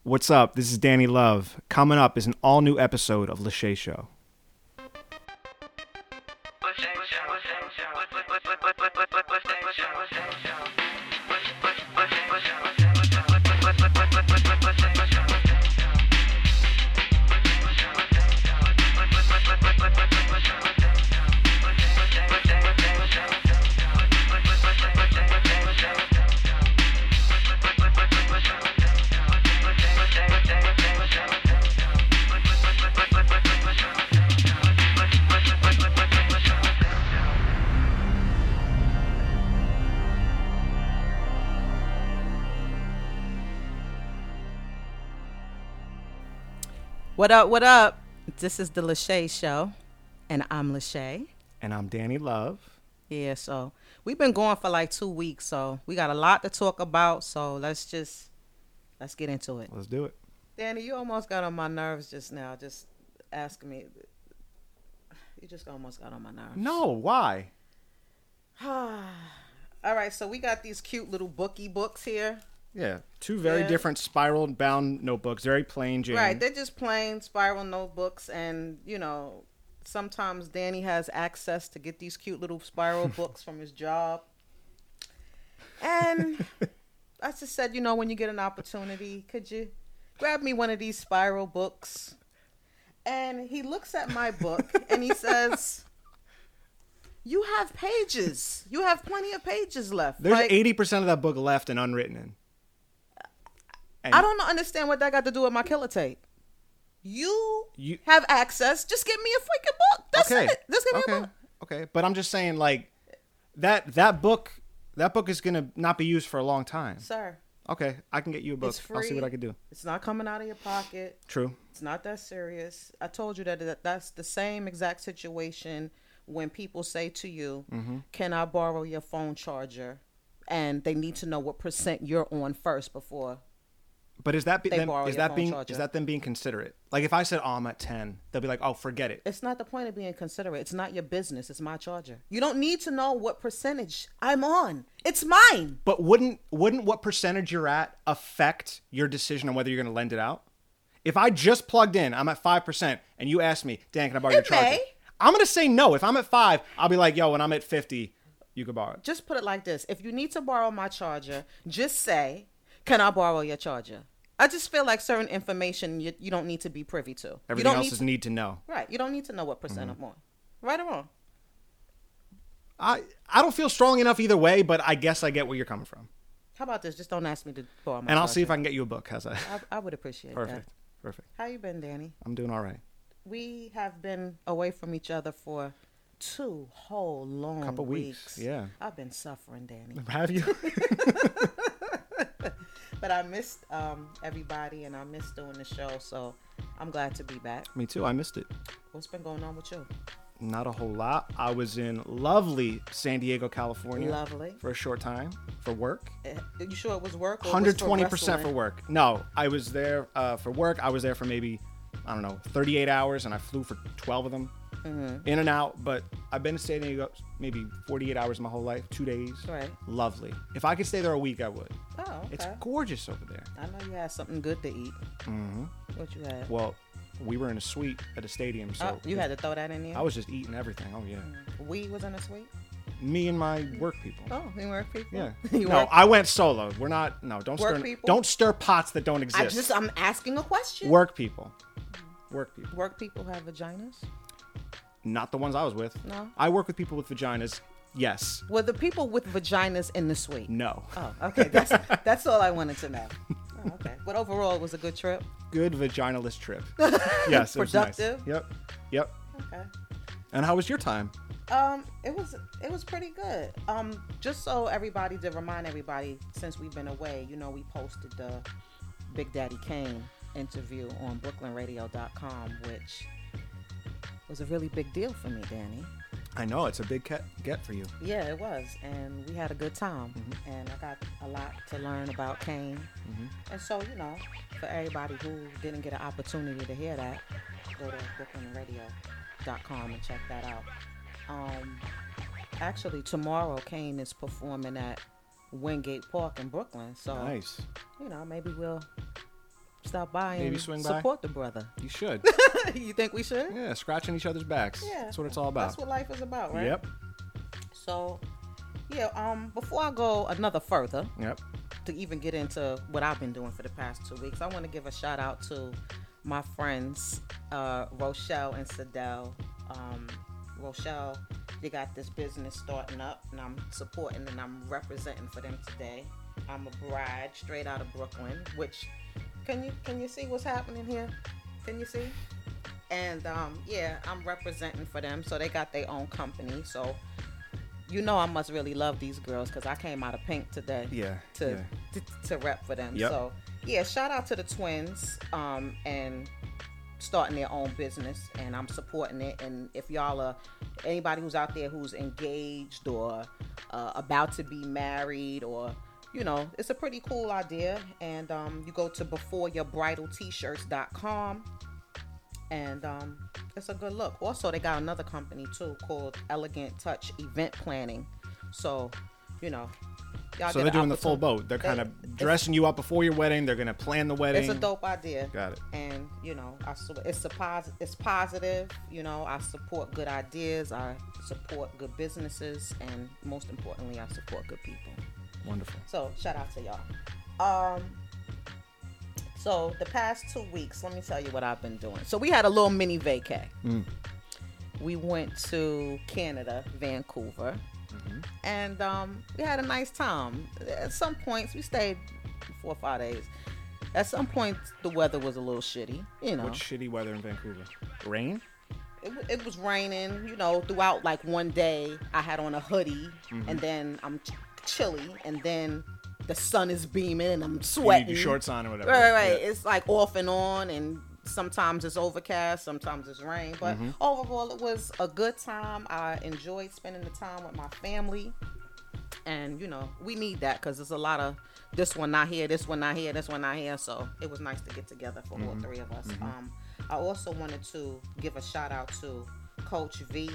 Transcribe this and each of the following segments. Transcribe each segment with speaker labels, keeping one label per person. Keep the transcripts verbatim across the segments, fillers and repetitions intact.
Speaker 1: What's up? This is Danny Love. Coming up is an all-new episode of Lachey Show.
Speaker 2: What up, what up? This is the Lachey Show, and I'm Lachey.
Speaker 1: And I'm Danny Love.
Speaker 2: Yeah, so we've been going for like two weeks, so we got a lot to talk about, so let's just, let's get into it.
Speaker 1: Let's do it.
Speaker 2: Danny, you almost got on my nerves just now, just asking me. You just almost got on my nerves.
Speaker 1: No, why?
Speaker 2: All right, so we got these cute little bookie books here.
Speaker 1: Yeah, two very
Speaker 2: Yeah.
Speaker 1: different spiral-bound notebooks, very plain Jane.
Speaker 2: Right, they're just plain spiral notebooks, and, you know, sometimes Danny has access to get these cute little spiral books from his job. And I just said, you know, when you get an opportunity, could you grab me one of these spiral books? And he looks at my book and he says, you have pages. You have plenty of pages left.
Speaker 1: There's
Speaker 2: Like,
Speaker 1: eighty percent of that book left and unwritten in. And
Speaker 2: I don't understand what that got to do with my killer tape. You,
Speaker 1: You-
Speaker 2: have access. Just give me a freaking book. That's
Speaker 1: okay.
Speaker 2: it. Just give me
Speaker 1: okay.
Speaker 2: a book.
Speaker 1: Okay, but I'm just saying, like, that that book that book is gonna not be used for a long time.
Speaker 2: Sir,
Speaker 1: Okay, I can get you a book.
Speaker 2: it's free.
Speaker 1: I'll see what I can do.
Speaker 2: It's not coming out of your pocket.
Speaker 1: True.
Speaker 2: It's not that serious. I told you that, that that's the same exact situation when people say to you,
Speaker 1: Mm-hmm.
Speaker 2: can I borrow your phone charger? And they need to know what percent you're on first before.
Speaker 1: But is that be,
Speaker 2: They
Speaker 1: then,
Speaker 2: borrow
Speaker 1: is
Speaker 2: your
Speaker 1: that
Speaker 2: phone
Speaker 1: being
Speaker 2: charger.
Speaker 1: is that them being considerate? Like if I said, "Oh, I'm at ten," they'll be like, "Oh, forget it."
Speaker 2: It's not the point of being considerate. It's not your business. It's my charger. You don't need to know what percentage I'm on. It's mine.
Speaker 1: But wouldn't wouldn't what percentage you're at affect your decision on whether you're going to lend it out? If I just plugged in, I'm at five percent, and you ask me, "Dan, can I borrow your
Speaker 2: It
Speaker 1: charger?"
Speaker 2: may.
Speaker 1: I'm going to say no. If I'm at five, I'll be like, "Yo, when I'm at fifty, you can borrow it."
Speaker 2: Just put it like this. If you need to borrow my charger, just say, can I borrow your charger? I just feel like certain information you, you don't need to be privy to. you
Speaker 1: Everything
Speaker 2: don't
Speaker 1: else
Speaker 2: need
Speaker 1: is
Speaker 2: to,
Speaker 1: need to know.
Speaker 2: Right. You don't need to know what percent I'm on. Right or wrong?
Speaker 1: I I don't feel strong enough either way, but I guess I get where you're coming from.
Speaker 2: How about this? Just don't ask me to borrow my
Speaker 1: And I'll
Speaker 2: charger.
Speaker 1: see if I can get you a book. How's that?
Speaker 2: I, I would appreciate
Speaker 1: Perfect.
Speaker 2: that.
Speaker 1: Perfect.
Speaker 2: How you been, Danny?
Speaker 1: I'm doing all right.
Speaker 2: We have been away from each other for two whole long
Speaker 1: Couple weeks, yeah.
Speaker 2: I've been suffering, Danny.
Speaker 1: Have you?
Speaker 2: But I missed um, everybody, and I missed doing the show, so I'm glad to be back.
Speaker 1: Me too. I missed it.
Speaker 2: What's been going on with you?
Speaker 1: Not a whole lot. I was in lovely San Diego, California.
Speaker 2: Lovely.
Speaker 1: For a short time for work.
Speaker 2: Eh, You sure it was work? Or
Speaker 1: one hundred
Speaker 2: was for
Speaker 1: twenty percent for
Speaker 2: wrestling?
Speaker 1: work. No, I was there uh, for work. I was there for maybe, I don't know, thirty-eight hours, and I flew for twelve of them.
Speaker 2: Mm-hmm.
Speaker 1: In and out. But I've been to San Diego maybe forty-eight hours my whole life, two days.
Speaker 2: Right.
Speaker 1: Lovely. If I could stay there a week, I would.
Speaker 2: Oh, okay.
Speaker 1: It's gorgeous over there.
Speaker 2: I know you had something good to eat.
Speaker 1: hmm
Speaker 2: What you had?
Speaker 1: Well, we were in a suite at a stadium, so
Speaker 2: oh, you had to throw that in there?
Speaker 1: I was just eating everything. Oh, yeah.
Speaker 2: We was in a suite?
Speaker 1: Me and my work people.
Speaker 2: Oh, you work people?
Speaker 1: Yeah.
Speaker 2: you
Speaker 1: no,
Speaker 2: work?
Speaker 1: I went solo. We're not. No, don't
Speaker 2: Work
Speaker 1: stir.
Speaker 2: people?
Speaker 1: Don't stir pots that don't exist.
Speaker 2: I just, I'm asking a question.
Speaker 1: Work people. Work people.
Speaker 2: Work people have vaginas?
Speaker 1: Not the ones I was with.
Speaker 2: No?
Speaker 1: I work with people with vaginas. Yes.
Speaker 2: Were the people with vaginas in the suite?
Speaker 1: No.
Speaker 2: Oh, okay. That's that's all I wanted to know. Oh, okay. But overall, it was a good trip.
Speaker 1: Good vaginalist trip. Yes. It was nice.
Speaker 2: Productive?
Speaker 1: Yep. Yep.
Speaker 2: Okay.
Speaker 1: And how was your time?
Speaker 2: Um, it was it was pretty good. Um, just so everybody to remind everybody, since we've been away, you know, we posted the Big Daddy Kane interview on Brooklyn Radio dot com, which was a really big deal for me, Danny.
Speaker 1: I know it's a big get, get for you.
Speaker 2: Yeah, it was, and we had a good time, and I got a lot to learn about Kane. And so, you know, for everybody who didn't get an opportunity to hear that, go to Brooklyn Radio dot com and check that out. Um, actually, tomorrow Kane is performing at Wingate Park in Brooklyn, so
Speaker 1: Nice.
Speaker 2: you know, maybe we'll stop by
Speaker 1: Maybe
Speaker 2: and
Speaker 1: swing by.
Speaker 2: support the brother.
Speaker 1: You should.
Speaker 2: You think we should?
Speaker 1: Yeah, scratching each other's backs.
Speaker 2: Yeah.
Speaker 1: That's what it's all about.
Speaker 2: That's what life is about, right?
Speaker 1: Yep.
Speaker 2: So, yeah, um, before I go another further,
Speaker 1: Yep.
Speaker 2: to even get into what I've been doing for the past two weeks, I want to give a shout out to my friends, uh, Rochelle and Sadell. Um, Rochelle, they got this business starting up, and I'm supporting and I'm representing for them today. I'm a bride straight out of Brooklyn, which can you can you see what's happening here? Can you see? And um, yeah, I'm representing for them. So they got their own company. So you know I must really love these girls because I came out of pink today.
Speaker 1: Yeah.
Speaker 2: To
Speaker 1: yeah.
Speaker 2: to, to rep for them.
Speaker 1: Yep.
Speaker 2: So yeah, shout out to the twins um, and starting their own business, and I'm supporting it. And if y'all are anybody who's out there who's engaged or uh, about to be married, or you know, it's a pretty cool idea. And um, you go to before your bridal t shirts dot com, and um, it's a good look. Also, they got another company too called Elegant Touch Event Planning. So, you know, y'all
Speaker 1: So
Speaker 2: get
Speaker 1: they're
Speaker 2: an
Speaker 1: doing the full
Speaker 2: opportunity-
Speaker 1: boat. They're
Speaker 2: they-
Speaker 1: kind of
Speaker 2: it's-
Speaker 1: dressing you up before your wedding. They're going to plan the wedding.
Speaker 2: It's a dope idea.
Speaker 1: Got it.
Speaker 2: And you know, I su- it's a pos- it's positive. You know, I support good ideas. I support good businesses, and most importantly, I support good people.
Speaker 1: Wonderful.
Speaker 2: So shout out to y'all. Um, so the past two weeks, let me tell you what I've been doing. So we had a little mini vacay.
Speaker 1: Mm.
Speaker 2: We went to Canada, Vancouver,
Speaker 1: Mm-hmm.
Speaker 2: and um, we had a nice time. At some points, we stayed four or five days. At some points, the weather was a little shitty. You know,
Speaker 1: What shitty weather in Vancouver? Rain?
Speaker 2: it, w- it was raining. You know, throughout like one day, I had on a hoodie,
Speaker 1: Mm-hmm.
Speaker 2: and then I'm ch- chilly, and then the sun is beaming, and I'm
Speaker 1: You need
Speaker 2: sweating.
Speaker 1: your shorts on or whatever.
Speaker 2: Right, right.
Speaker 1: Yeah.
Speaker 2: It's like off and on, and sometimes it's overcast, sometimes it's rain. But
Speaker 1: Mm-hmm.
Speaker 2: overall, it was a good time. I enjoyed spending the time with my family, and you know, we need that because there's a lot of this one not here, this one not here, this one not here. So it was nice to get together for all three of us. Um, I also wanted to give a shout out to Coach V.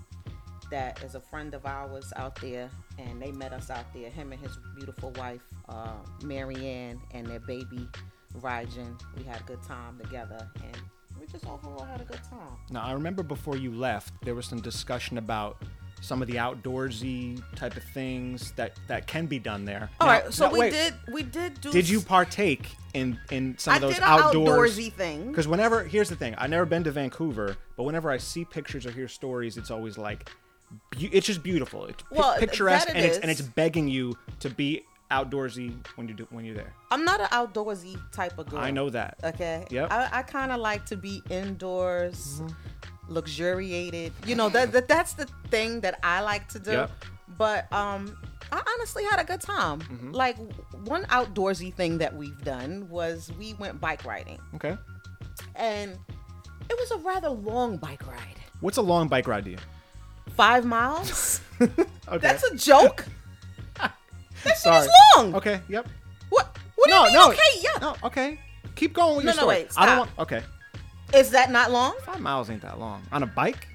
Speaker 2: That is a friend of ours out there, and they met us out there. Him and his beautiful wife, uh, Marianne, and their baby, Ryjan. We had a good time together, and we just overall had a good time.
Speaker 1: Now, I remember before you left, there was some discussion about some of the outdoorsy type of things that, that can be done there.
Speaker 2: All
Speaker 1: Now-
Speaker 2: right, so
Speaker 1: now,
Speaker 2: we
Speaker 1: wait,
Speaker 2: did we did do.
Speaker 1: Did you
Speaker 2: s-
Speaker 1: partake in, in some
Speaker 2: I
Speaker 1: of those
Speaker 2: did an
Speaker 1: outdoors?
Speaker 2: outdoorsy thing.
Speaker 1: Because whenever, here's the thing, I've never been to Vancouver, but whenever I see pictures or hear stories, it's always like, bu- it's just beautiful. It's pi-
Speaker 2: Well, th-
Speaker 1: picturesque,
Speaker 2: that it
Speaker 1: and it's
Speaker 2: is.
Speaker 1: and it's begging you to be outdoorsy when you do when you're there.
Speaker 2: I'm not an outdoorsy type of girl.
Speaker 1: I know that.
Speaker 2: Okay.
Speaker 1: Yep.
Speaker 2: I, I kind of like to be indoors, luxuriated. You know that, that that's the thing that I like to do.
Speaker 1: Yep.
Speaker 2: But um, I honestly had a good time.
Speaker 1: Mm-hmm.
Speaker 2: Like one outdoorsy thing that we've done was we went bike riding,
Speaker 1: Okay.
Speaker 2: and it was a rather long bike ride.
Speaker 1: What's a long bike ride to you?
Speaker 2: Five miles?
Speaker 1: Okay.
Speaker 2: That's a joke. That shit
Speaker 1: Sorry.
Speaker 2: is long.
Speaker 1: Okay. Yep.
Speaker 2: What? What do
Speaker 1: No,
Speaker 2: you mean?
Speaker 1: no.
Speaker 2: Okay, yeah.
Speaker 1: No. Okay. Keep going with
Speaker 2: No,
Speaker 1: your
Speaker 2: no,
Speaker 1: story.
Speaker 2: wait,
Speaker 1: I don't
Speaker 2: stop.
Speaker 1: want. Okay.
Speaker 2: Is that not long?
Speaker 1: Five miles ain't that long on a bike.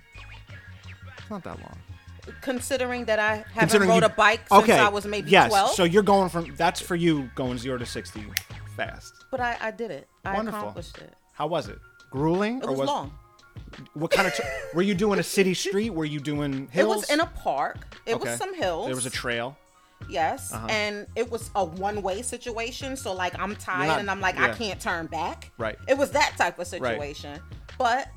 Speaker 1: It's not that long.
Speaker 2: Considering that I haven't
Speaker 1: Considering
Speaker 2: rode
Speaker 1: you-
Speaker 2: a bike since
Speaker 1: okay.
Speaker 2: I was maybe
Speaker 1: yes.
Speaker 2: twelve.
Speaker 1: So you're going from that's for you going zero to sixty fast.
Speaker 2: But I, I did it. I
Speaker 1: Wonderful.
Speaker 2: accomplished it.
Speaker 1: How was it? Grueling
Speaker 2: It
Speaker 1: or
Speaker 2: was, long.
Speaker 1: What kind of t- were you doing? A city street? Were you doing hills?
Speaker 2: It was in a park. It
Speaker 1: Okay.
Speaker 2: was some hills.
Speaker 1: There was a trail.
Speaker 2: Yes.
Speaker 1: Uh-huh.
Speaker 2: And it was a one-way situation. So like I'm tired
Speaker 1: not-
Speaker 2: and I'm like I
Speaker 1: yeah.
Speaker 2: can't turn back.
Speaker 1: Right.
Speaker 2: It was that type of situation. But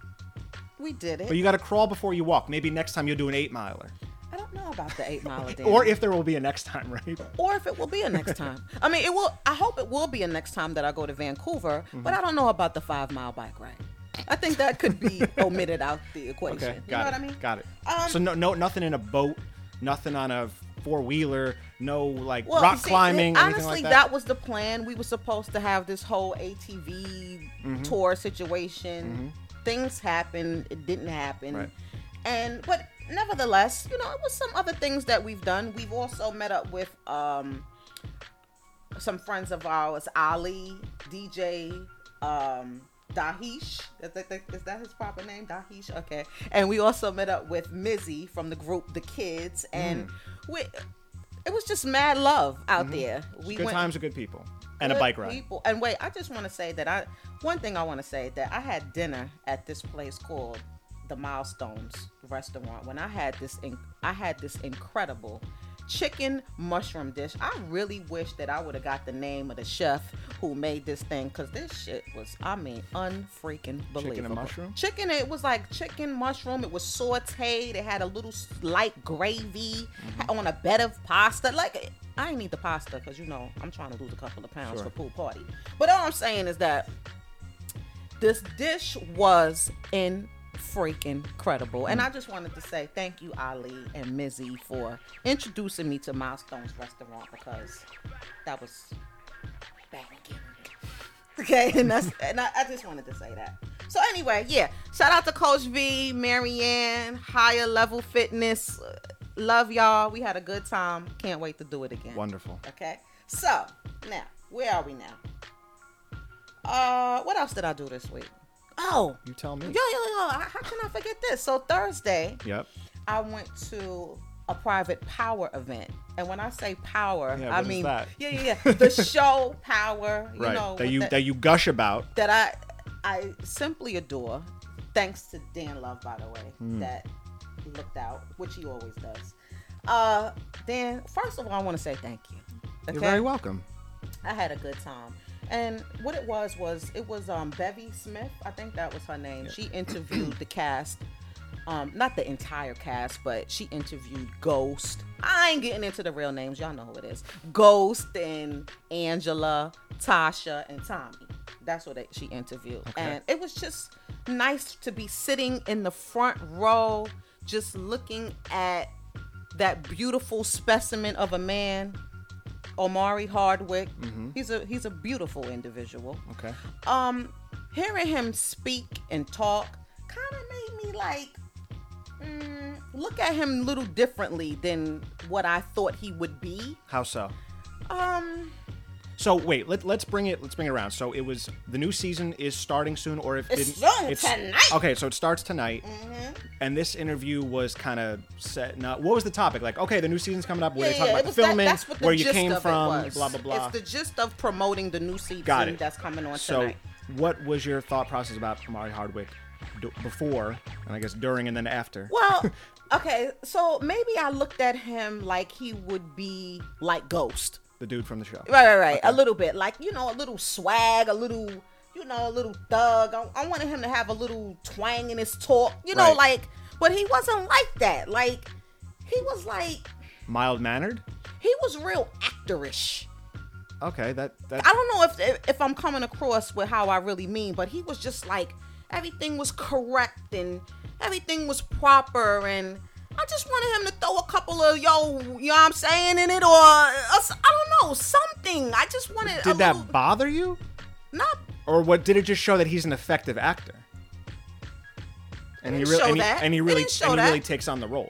Speaker 2: we did it.
Speaker 1: But you got to crawl before you walk. Maybe next time you'll do an eight miler.
Speaker 2: I don't know about the eight mile a day.
Speaker 1: Or if there will be a next time, right?
Speaker 2: or if it will be a next time. I mean, it will. I hope it will be a next time that I go to Vancouver.
Speaker 1: Mm-hmm.
Speaker 2: But I don't know about the five mile bike ride. I think that could be omitted out the equation.
Speaker 1: Okay,
Speaker 2: you
Speaker 1: got
Speaker 2: know
Speaker 1: it.
Speaker 2: what I mean?
Speaker 1: Got it.
Speaker 2: Um,
Speaker 1: so no, no, nothing in a boat, nothing on a four wheeler, no like
Speaker 2: Well,
Speaker 1: rock
Speaker 2: see,
Speaker 1: climbing,
Speaker 2: honestly,
Speaker 1: anything like that.
Speaker 2: that was the plan. We were supposed to have this whole A T V
Speaker 1: Mm-hmm.
Speaker 2: tour situation. Things happened. It didn't happen.
Speaker 1: Right.
Speaker 2: And but nevertheless, you know, it was some other things that we've done. We've also met up with um some friends of ours, Ali, D J, um, Dahish. Is that, is that his proper name? Dahish? Okay. And we also met up with Mizzy from the group The Kids. And
Speaker 1: Mm.
Speaker 2: we it was just mad love out there. We
Speaker 1: good
Speaker 2: went
Speaker 1: times with good people. And a
Speaker 2: good
Speaker 1: bike ride.
Speaker 2: people. And wait, I just want to say that I one thing I want to say that I had dinner at this place called the Milestones Restaurant when I had this in, I had this incredible chicken mushroom dish. I really wish that I would have got the name of the chef who made this thing, because this shit was, I mean, unfreaking believable.
Speaker 1: Chicken and mushroom?
Speaker 2: Chicken, it was like chicken mushroom. It was sauteed. It had a little light gravy
Speaker 1: Mm-hmm.
Speaker 2: on a bed of pasta. Like, I ain't eat the pasta because, you know, I'm trying to lose a couple of pounds
Speaker 1: Sure.
Speaker 2: for pool party. But all I'm saying is that this dish was in freaking incredible. And I just wanted to say thank you, Ali and Mizzy, for introducing me to Milestones Restaurant, because that was banging. Okay, and that's and I, I just wanted to say that. So anyway, yeah, shout out to Coach V, Marianne, Higher Level Fitness. Love y'all. We had a good time. Can't wait to do it again.
Speaker 1: Wonderful.
Speaker 2: Okay, so now where are we now? Uh, what else did I do this week? Oh,
Speaker 1: You tell me.
Speaker 2: yo, yo, yo! How can I forget this? So Thursday,
Speaker 1: Yep.
Speaker 2: I went to a private power event, and when I say power,
Speaker 1: Yeah,
Speaker 2: I
Speaker 1: what is
Speaker 2: mean
Speaker 1: that?
Speaker 2: yeah, yeah, yeah, the show Power. You
Speaker 1: Right.
Speaker 2: know
Speaker 1: that
Speaker 2: with
Speaker 1: you
Speaker 2: the-
Speaker 1: that you gush about.
Speaker 2: that I I simply adore. Thanks to Dan Love, by the way,
Speaker 1: Hmm.
Speaker 2: that looked out, which he always does. Uh, Dan, first of all, I want to say thank you. Okay?
Speaker 1: You're very welcome.
Speaker 2: I had a good time. And what it was was it was um Bevy Smith, I think that was her name. She interviewed the cast, um, not the entire cast, but she interviewed Ghost. I ain't getting into the real names, y'all know who it is. Ghost and Angela, Tasha, and Tommy. That's what they, she interviewed.
Speaker 1: Okay.
Speaker 2: And it was just nice to be sitting in the front row, just looking at that beautiful specimen of a man, Omari Hardwick.
Speaker 1: Mm-hmm.
Speaker 2: He's a he's a beautiful individual.
Speaker 1: Okay.
Speaker 2: Um, hearing him speak and talk kind of made me like mm, look at him a little differently than what I thought he would be.
Speaker 1: How so?
Speaker 2: Um,
Speaker 1: So wait, let, let's bring it. Let's bring it around. So it was the new season is starting soon, or if
Speaker 2: It's
Speaker 1: didn't-
Speaker 2: starting tonight.
Speaker 1: Okay, so it starts tonight,
Speaker 2: mhm.
Speaker 1: and this interview was kind of set. Not what was the topic? Like, okay, the new season's coming up. Where
Speaker 2: yeah,
Speaker 1: they talk
Speaker 2: yeah, it
Speaker 1: about the
Speaker 2: was that-
Speaker 1: filming,
Speaker 2: that's what the
Speaker 1: where you
Speaker 2: gist
Speaker 1: came
Speaker 2: of it
Speaker 1: from,
Speaker 2: was.
Speaker 1: blah blah blah.
Speaker 2: It's the gist of promoting the new season
Speaker 1: Got it.
Speaker 2: that's coming on
Speaker 1: So,
Speaker 2: tonight.
Speaker 1: what was your thought process about Omari Hardwick d- before, and I guess during, and then after?
Speaker 2: Well, okay, so maybe I looked at him like he would be like Ghost.
Speaker 1: The dude from the show.
Speaker 2: Right, right, right.
Speaker 1: Okay.
Speaker 2: A little bit. Like, you know, a little swag, a little, you know, a little thug. I, I wanted him to have a little twang in his talk, you know,
Speaker 1: Right.
Speaker 2: like, but he wasn't like that. Like, he was like,
Speaker 1: Mild mannered.
Speaker 2: he was real actorish.
Speaker 1: Okay, that that.
Speaker 2: I don't know if if I'm coming across with how I really mean, but he was just like, everything was correct and everything was proper, and I just wanted him to throw a couple of yo, you know what I'm saying, in it, or uh, I don't know, something. I just wanted. a
Speaker 1: Did that
Speaker 2: little,
Speaker 1: bother you,
Speaker 2: not?
Speaker 1: or what? Did it just show that he's an effective actor? And he
Speaker 2: didn't
Speaker 1: really,
Speaker 2: show
Speaker 1: and he,
Speaker 2: that.
Speaker 1: and he
Speaker 2: It
Speaker 1: really,
Speaker 2: didn't show
Speaker 1: and he
Speaker 2: that.
Speaker 1: really takes on the role.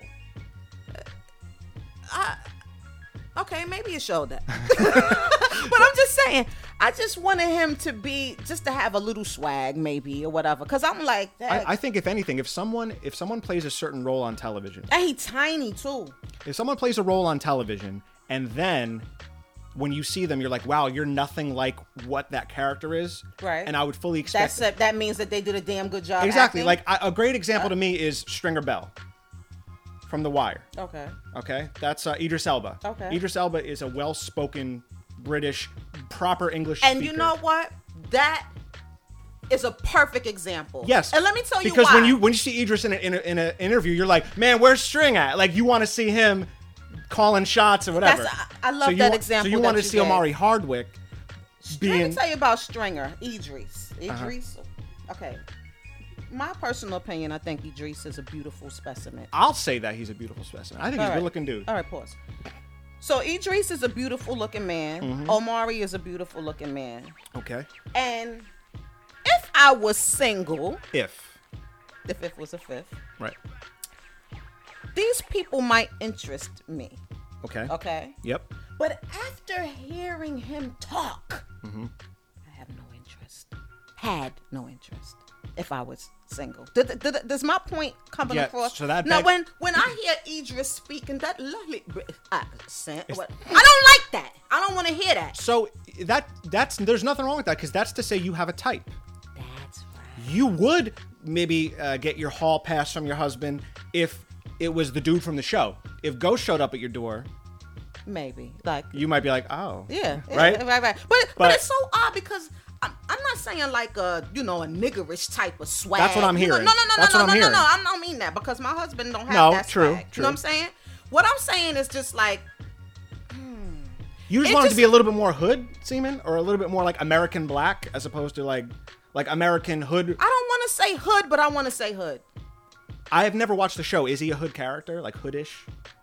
Speaker 2: I, okay, maybe it showed that. But I'm just saying, I just wanted him to be, just to have a little swag, maybe, or whatever. Because I'm like,
Speaker 1: I, I think if anything, if someone if someone plays a certain role on television,
Speaker 2: and he tiny too.
Speaker 1: if someone plays a role on television, and then when you see them, you're like, wow, you're nothing like what that character is.
Speaker 2: Right.
Speaker 1: And I would fully expect.
Speaker 2: That's a, that means that they did a damn good job.
Speaker 1: exactly.
Speaker 2: acting.
Speaker 1: Like I, a great example to me is Stringer Bell from The Wire.
Speaker 2: Okay.
Speaker 1: Okay, that's uh, Idris Elba.
Speaker 2: Okay.
Speaker 1: Idris Elba is a well-spoken British, proper English
Speaker 2: And
Speaker 1: speaker.
Speaker 2: you know what? That is a perfect example.
Speaker 1: Yes.
Speaker 2: And let me tell you
Speaker 1: because
Speaker 2: why.
Speaker 1: when you when you see Idris in a, in a, in an interview, you're like, man, where's String at? Like you want to see him calling shots or whatever.
Speaker 2: That's- I- I love
Speaker 1: so you
Speaker 2: that
Speaker 1: wa-
Speaker 2: example
Speaker 1: So you
Speaker 2: that
Speaker 1: want to
Speaker 2: you
Speaker 1: see
Speaker 2: gave.
Speaker 1: Omari Hardwick
Speaker 2: Let
Speaker 1: being
Speaker 2: me tell you about Stringer, Idris.
Speaker 1: Uh-huh.
Speaker 2: Idris. Okay. My personal opinion, I think Idris is a beautiful specimen.
Speaker 1: I'll say that he's a beautiful specimen. I think he's
Speaker 2: All
Speaker 1: a
Speaker 2: right.
Speaker 1: good-looking dude.
Speaker 2: All right, pause. So Idris is a beautiful looking man.
Speaker 1: Mm-hmm.
Speaker 2: Omari is a beautiful looking man.
Speaker 1: Okay.
Speaker 2: And if I was single,
Speaker 1: If
Speaker 2: the fifth was a fifth,
Speaker 1: right.
Speaker 2: these people might interest me.
Speaker 1: Okay.
Speaker 2: Okay?
Speaker 1: Yep.
Speaker 2: But after hearing him talk,
Speaker 1: Mm-hmm.
Speaker 2: I have no interest. Had no interest if I was single. Did, did, did- does my point coming
Speaker 1: Yeah,
Speaker 2: across?
Speaker 1: so that
Speaker 2: now,
Speaker 1: beg-
Speaker 2: when when I hear Idris speaking that lovely British accent, what, I don't like that. I don't want to hear that.
Speaker 1: So that that's there's nothing wrong with that because that's to say you have a type.
Speaker 2: That's right.
Speaker 1: You would maybe uh, get your hall pass from your husband if it was the dude from the show. If Ghost showed up at your door,
Speaker 2: maybe like
Speaker 1: you might be like, oh,
Speaker 2: yeah,
Speaker 1: right,
Speaker 2: yeah, right, right. But, but
Speaker 1: but
Speaker 2: it's so odd because. I'm, I'm not saying like a, you know, a niggerish type of swag.
Speaker 1: That's what I'm
Speaker 2: You know,
Speaker 1: hearing.
Speaker 2: no, no, no,
Speaker 1: That's
Speaker 2: no,
Speaker 1: what
Speaker 2: no,
Speaker 1: I'm
Speaker 2: no, no,
Speaker 1: hearing.
Speaker 2: no. I don't mean that because my husband don't have
Speaker 1: No,
Speaker 2: that
Speaker 1: true,
Speaker 2: swag.
Speaker 1: true.
Speaker 2: You know what I'm saying? What I'm saying is just like,
Speaker 1: You just
Speaker 2: It
Speaker 1: want it
Speaker 2: just-
Speaker 1: to be a little bit more hood, seeming, or a little bit more like American black, as opposed to like like American hood.
Speaker 2: I don't want to say hood, but I want to say hood.
Speaker 1: I have never watched the show. Is he a hood character, like hoodish?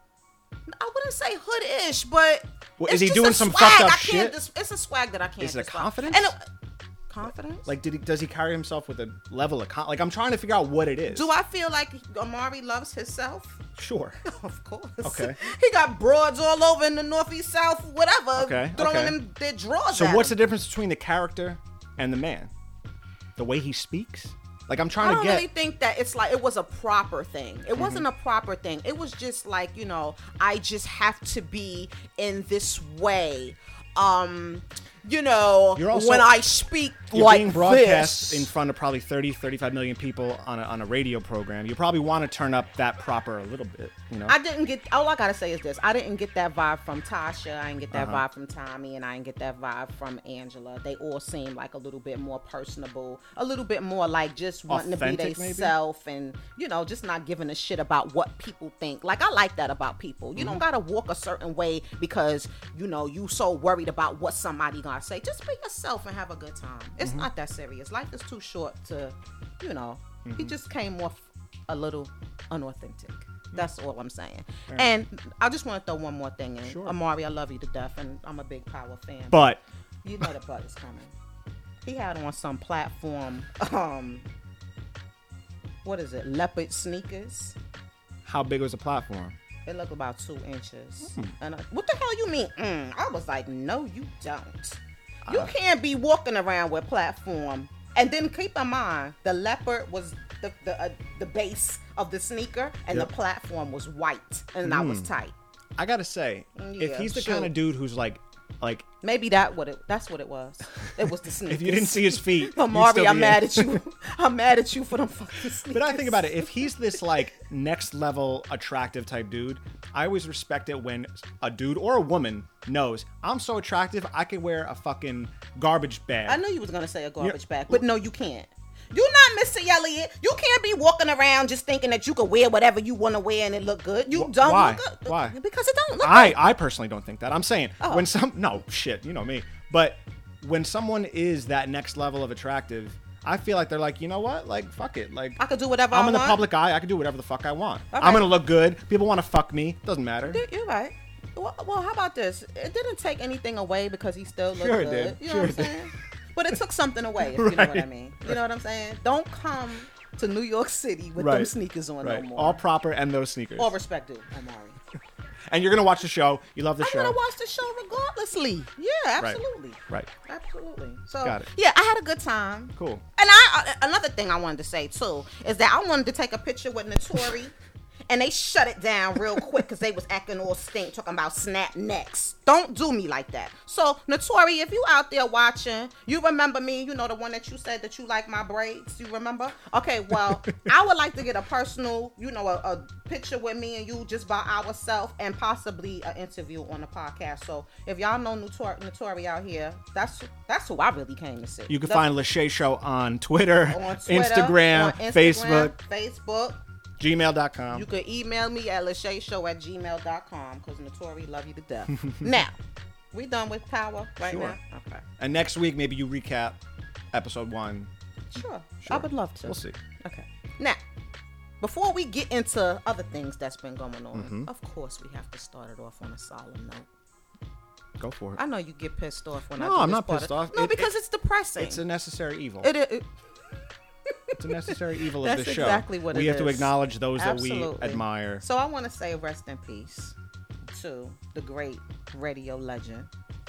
Speaker 2: I wouldn't say hood-ish, but
Speaker 1: Well,
Speaker 2: it's
Speaker 1: is he
Speaker 2: just
Speaker 1: doing
Speaker 2: a
Speaker 1: some
Speaker 2: swag.
Speaker 1: fucked up
Speaker 2: I can't
Speaker 1: shit?
Speaker 2: Dis- it's a swag that I can't.
Speaker 1: Is it a
Speaker 2: describe.
Speaker 1: confidence?
Speaker 2: And it, confidence?
Speaker 1: Like, did he does he carry himself with a level of con- like? I'm trying to figure out what it is.
Speaker 2: Do I feel like Amari loves himself?
Speaker 1: Sure.
Speaker 2: Of course.
Speaker 1: Okay.
Speaker 2: He got broads all over in the northeast, south, whatever.
Speaker 1: Okay,
Speaker 2: Throwing
Speaker 1: okay.
Speaker 2: them their drawers.
Speaker 1: So
Speaker 2: at
Speaker 1: what's the
Speaker 2: him.
Speaker 1: difference between the character and the man? The way he speaks? Like, I'm trying
Speaker 2: I
Speaker 1: to
Speaker 2: don't
Speaker 1: get.
Speaker 2: really think that it's like it was a proper thing. It
Speaker 1: Mm-hmm.
Speaker 2: wasn't a proper thing. It was just like, you know, I just have to be in this way. Um, you know,
Speaker 1: You're also-
Speaker 2: when I speak
Speaker 1: You're
Speaker 2: like
Speaker 1: being broadcast
Speaker 2: this.
Speaker 1: in front of probably thirty, thirty-five million people on a, on a radio program. You probably want to turn up that proper a little bit, you know?
Speaker 2: I didn't get. All I gotta say is this: I didn't get that vibe from Tasha. I didn't get that
Speaker 1: Uh-huh.
Speaker 2: vibe from Tommy, and I didn't get that vibe from Angela. They all seem like a little bit more personable, a little bit more like just wanting
Speaker 1: Authentic,
Speaker 2: to be
Speaker 1: maybe?
Speaker 2: themselves, and you know, just not giving a shit about what people think. Like I like that about people. You don't
Speaker 1: Mm-hmm.
Speaker 2: gotta walk a certain way because you know you so worried about what somebody gonna say. Just be yourself and have a good time. It's
Speaker 1: Mm-hmm.
Speaker 2: not that serious. Life is too short to, you know.
Speaker 1: Mm-hmm.
Speaker 2: He just came off a little unauthentic. That's all I'm saying.
Speaker 1: Fair
Speaker 2: And I just want to throw one more thing in.
Speaker 1: Sure.
Speaker 2: Amari, I love you to death, and I'm a big Power fan.
Speaker 1: But
Speaker 2: you know the butt is coming. He had on some platform, um, what is it, leopard sneakers.
Speaker 1: how big was the platform?
Speaker 2: It looked about two inches.
Speaker 1: Hmm.
Speaker 2: And I, what the hell you mean? Mm. I was like, no, you don't. You
Speaker 1: Uh.
Speaker 2: can't be walking around with platform. And then keep in mind, the leopard was the the, uh, the base of the sneaker, and
Speaker 1: Yep.
Speaker 2: the platform was white, and that was
Speaker 1: Mm.
Speaker 2: tight.
Speaker 1: I gotta say, if
Speaker 2: Yeah,
Speaker 1: he's the
Speaker 2: sure.
Speaker 1: kind of dude who's like, like,
Speaker 2: Maybe that what it. That's what it was. It was the sneakers.
Speaker 1: if you didn't see his feet, you'd
Speaker 2: Amari,
Speaker 1: still
Speaker 2: I'm
Speaker 1: be
Speaker 2: mad
Speaker 1: in.
Speaker 2: at you. I'm mad at you for them fucking sneakers.
Speaker 1: But I think about it. If he's this like next level attractive type dude, I always respect it when a dude or a woman knows I'm so attractive I can wear a fucking garbage bag.
Speaker 2: I knew you was gonna say a garbage
Speaker 1: Yeah.
Speaker 2: bag, but no, you can't. You're not Mister Elliott. You can't be walking around just thinking that you could wear whatever you want to wear and it look good. You
Speaker 1: Wh-
Speaker 2: don't
Speaker 1: why?
Speaker 2: look good.
Speaker 1: Why?
Speaker 2: Because it don't look
Speaker 1: I,
Speaker 2: good.
Speaker 1: I personally don't think that. I'm saying
Speaker 2: Oh.
Speaker 1: when some no shit, you know me. But when someone is that next level of attractive, I feel like they're like, you know what? Like fuck it. Like
Speaker 2: I could do whatever
Speaker 1: I'm
Speaker 2: I
Speaker 1: in the
Speaker 2: want.
Speaker 1: public eye. I can do whatever the fuck I want.
Speaker 2: Okay.
Speaker 1: I'm gonna look good. People want to fuck me. Doesn't matter.
Speaker 2: Dude, you're right. Well, well, how about this? It didn't take anything away because he still looked
Speaker 1: Sure it
Speaker 2: good.
Speaker 1: did.
Speaker 2: You know
Speaker 1: Sure
Speaker 2: what
Speaker 1: it
Speaker 2: I'm
Speaker 1: did.
Speaker 2: saying? But it took something away, if you know what I
Speaker 1: Right.
Speaker 2: mean. You know what I'm saying? Don't come to New York City with them
Speaker 1: Right.
Speaker 2: sneakers on
Speaker 1: Right.
Speaker 2: no more.
Speaker 1: All proper and those sneakers.
Speaker 2: All respect due, Amari.
Speaker 1: And you're gonna watch the show. You love the
Speaker 2: I'm
Speaker 1: show.
Speaker 2: gonna watch the show regardlessly. Yeah, absolutely.
Speaker 1: Right.
Speaker 2: Absolutely. So
Speaker 1: Got it.
Speaker 2: yeah, I had a good time.
Speaker 1: Cool.
Speaker 2: And I uh, another thing I wanted to say too is that I wanted to take a picture with Notori, and they shut it down real quick because they was acting all stink, talking about snap necks. Don't do me like that. So Notori, if you out there watching, you remember me. You know the one that you said that you like my braids. You remember? Okay, well I would like to get a personal, you know, a, a picture with me and you just by ourselves, and possibly an interview on the podcast. So if y'all know Notori, Notori out here, that's that's who I really came to see.
Speaker 1: You can
Speaker 2: The-
Speaker 1: find Lachey Show on Twitter,
Speaker 2: on Twitter,
Speaker 1: Instagram,
Speaker 2: on Instagram,
Speaker 1: Facebook,
Speaker 2: Facebook.
Speaker 1: gmail dot com.
Speaker 2: You could email me at lashayshow at gmail dot com because Notori love you to death. Now, we done with Power right
Speaker 1: Sure.
Speaker 2: now? Okay.
Speaker 1: And next week, maybe you recap episode one.
Speaker 2: Sure. I
Speaker 1: Sure.
Speaker 2: would love to.
Speaker 1: We'll see.
Speaker 2: Okay. Now, before we get into other things that's been going on,
Speaker 1: Mm-hmm.
Speaker 2: of course we have to start it off on a solemn note.
Speaker 1: Go for it.
Speaker 2: I know you get pissed off when I
Speaker 1: No,
Speaker 2: do
Speaker 1: I'm
Speaker 2: this
Speaker 1: not
Speaker 2: part
Speaker 1: pissed
Speaker 2: of-
Speaker 1: off.
Speaker 2: No,
Speaker 1: It-
Speaker 2: because
Speaker 1: it-
Speaker 2: it's depressing.
Speaker 1: It's a necessary evil.
Speaker 2: It, it,
Speaker 1: It's a necessary evil of
Speaker 2: That's
Speaker 1: the show.
Speaker 2: exactly what
Speaker 1: we
Speaker 2: it
Speaker 1: have to
Speaker 2: is.
Speaker 1: acknowledge those that we
Speaker 2: Absolutely.
Speaker 1: admire.
Speaker 2: So I want to say rest in peace to the great radio legend,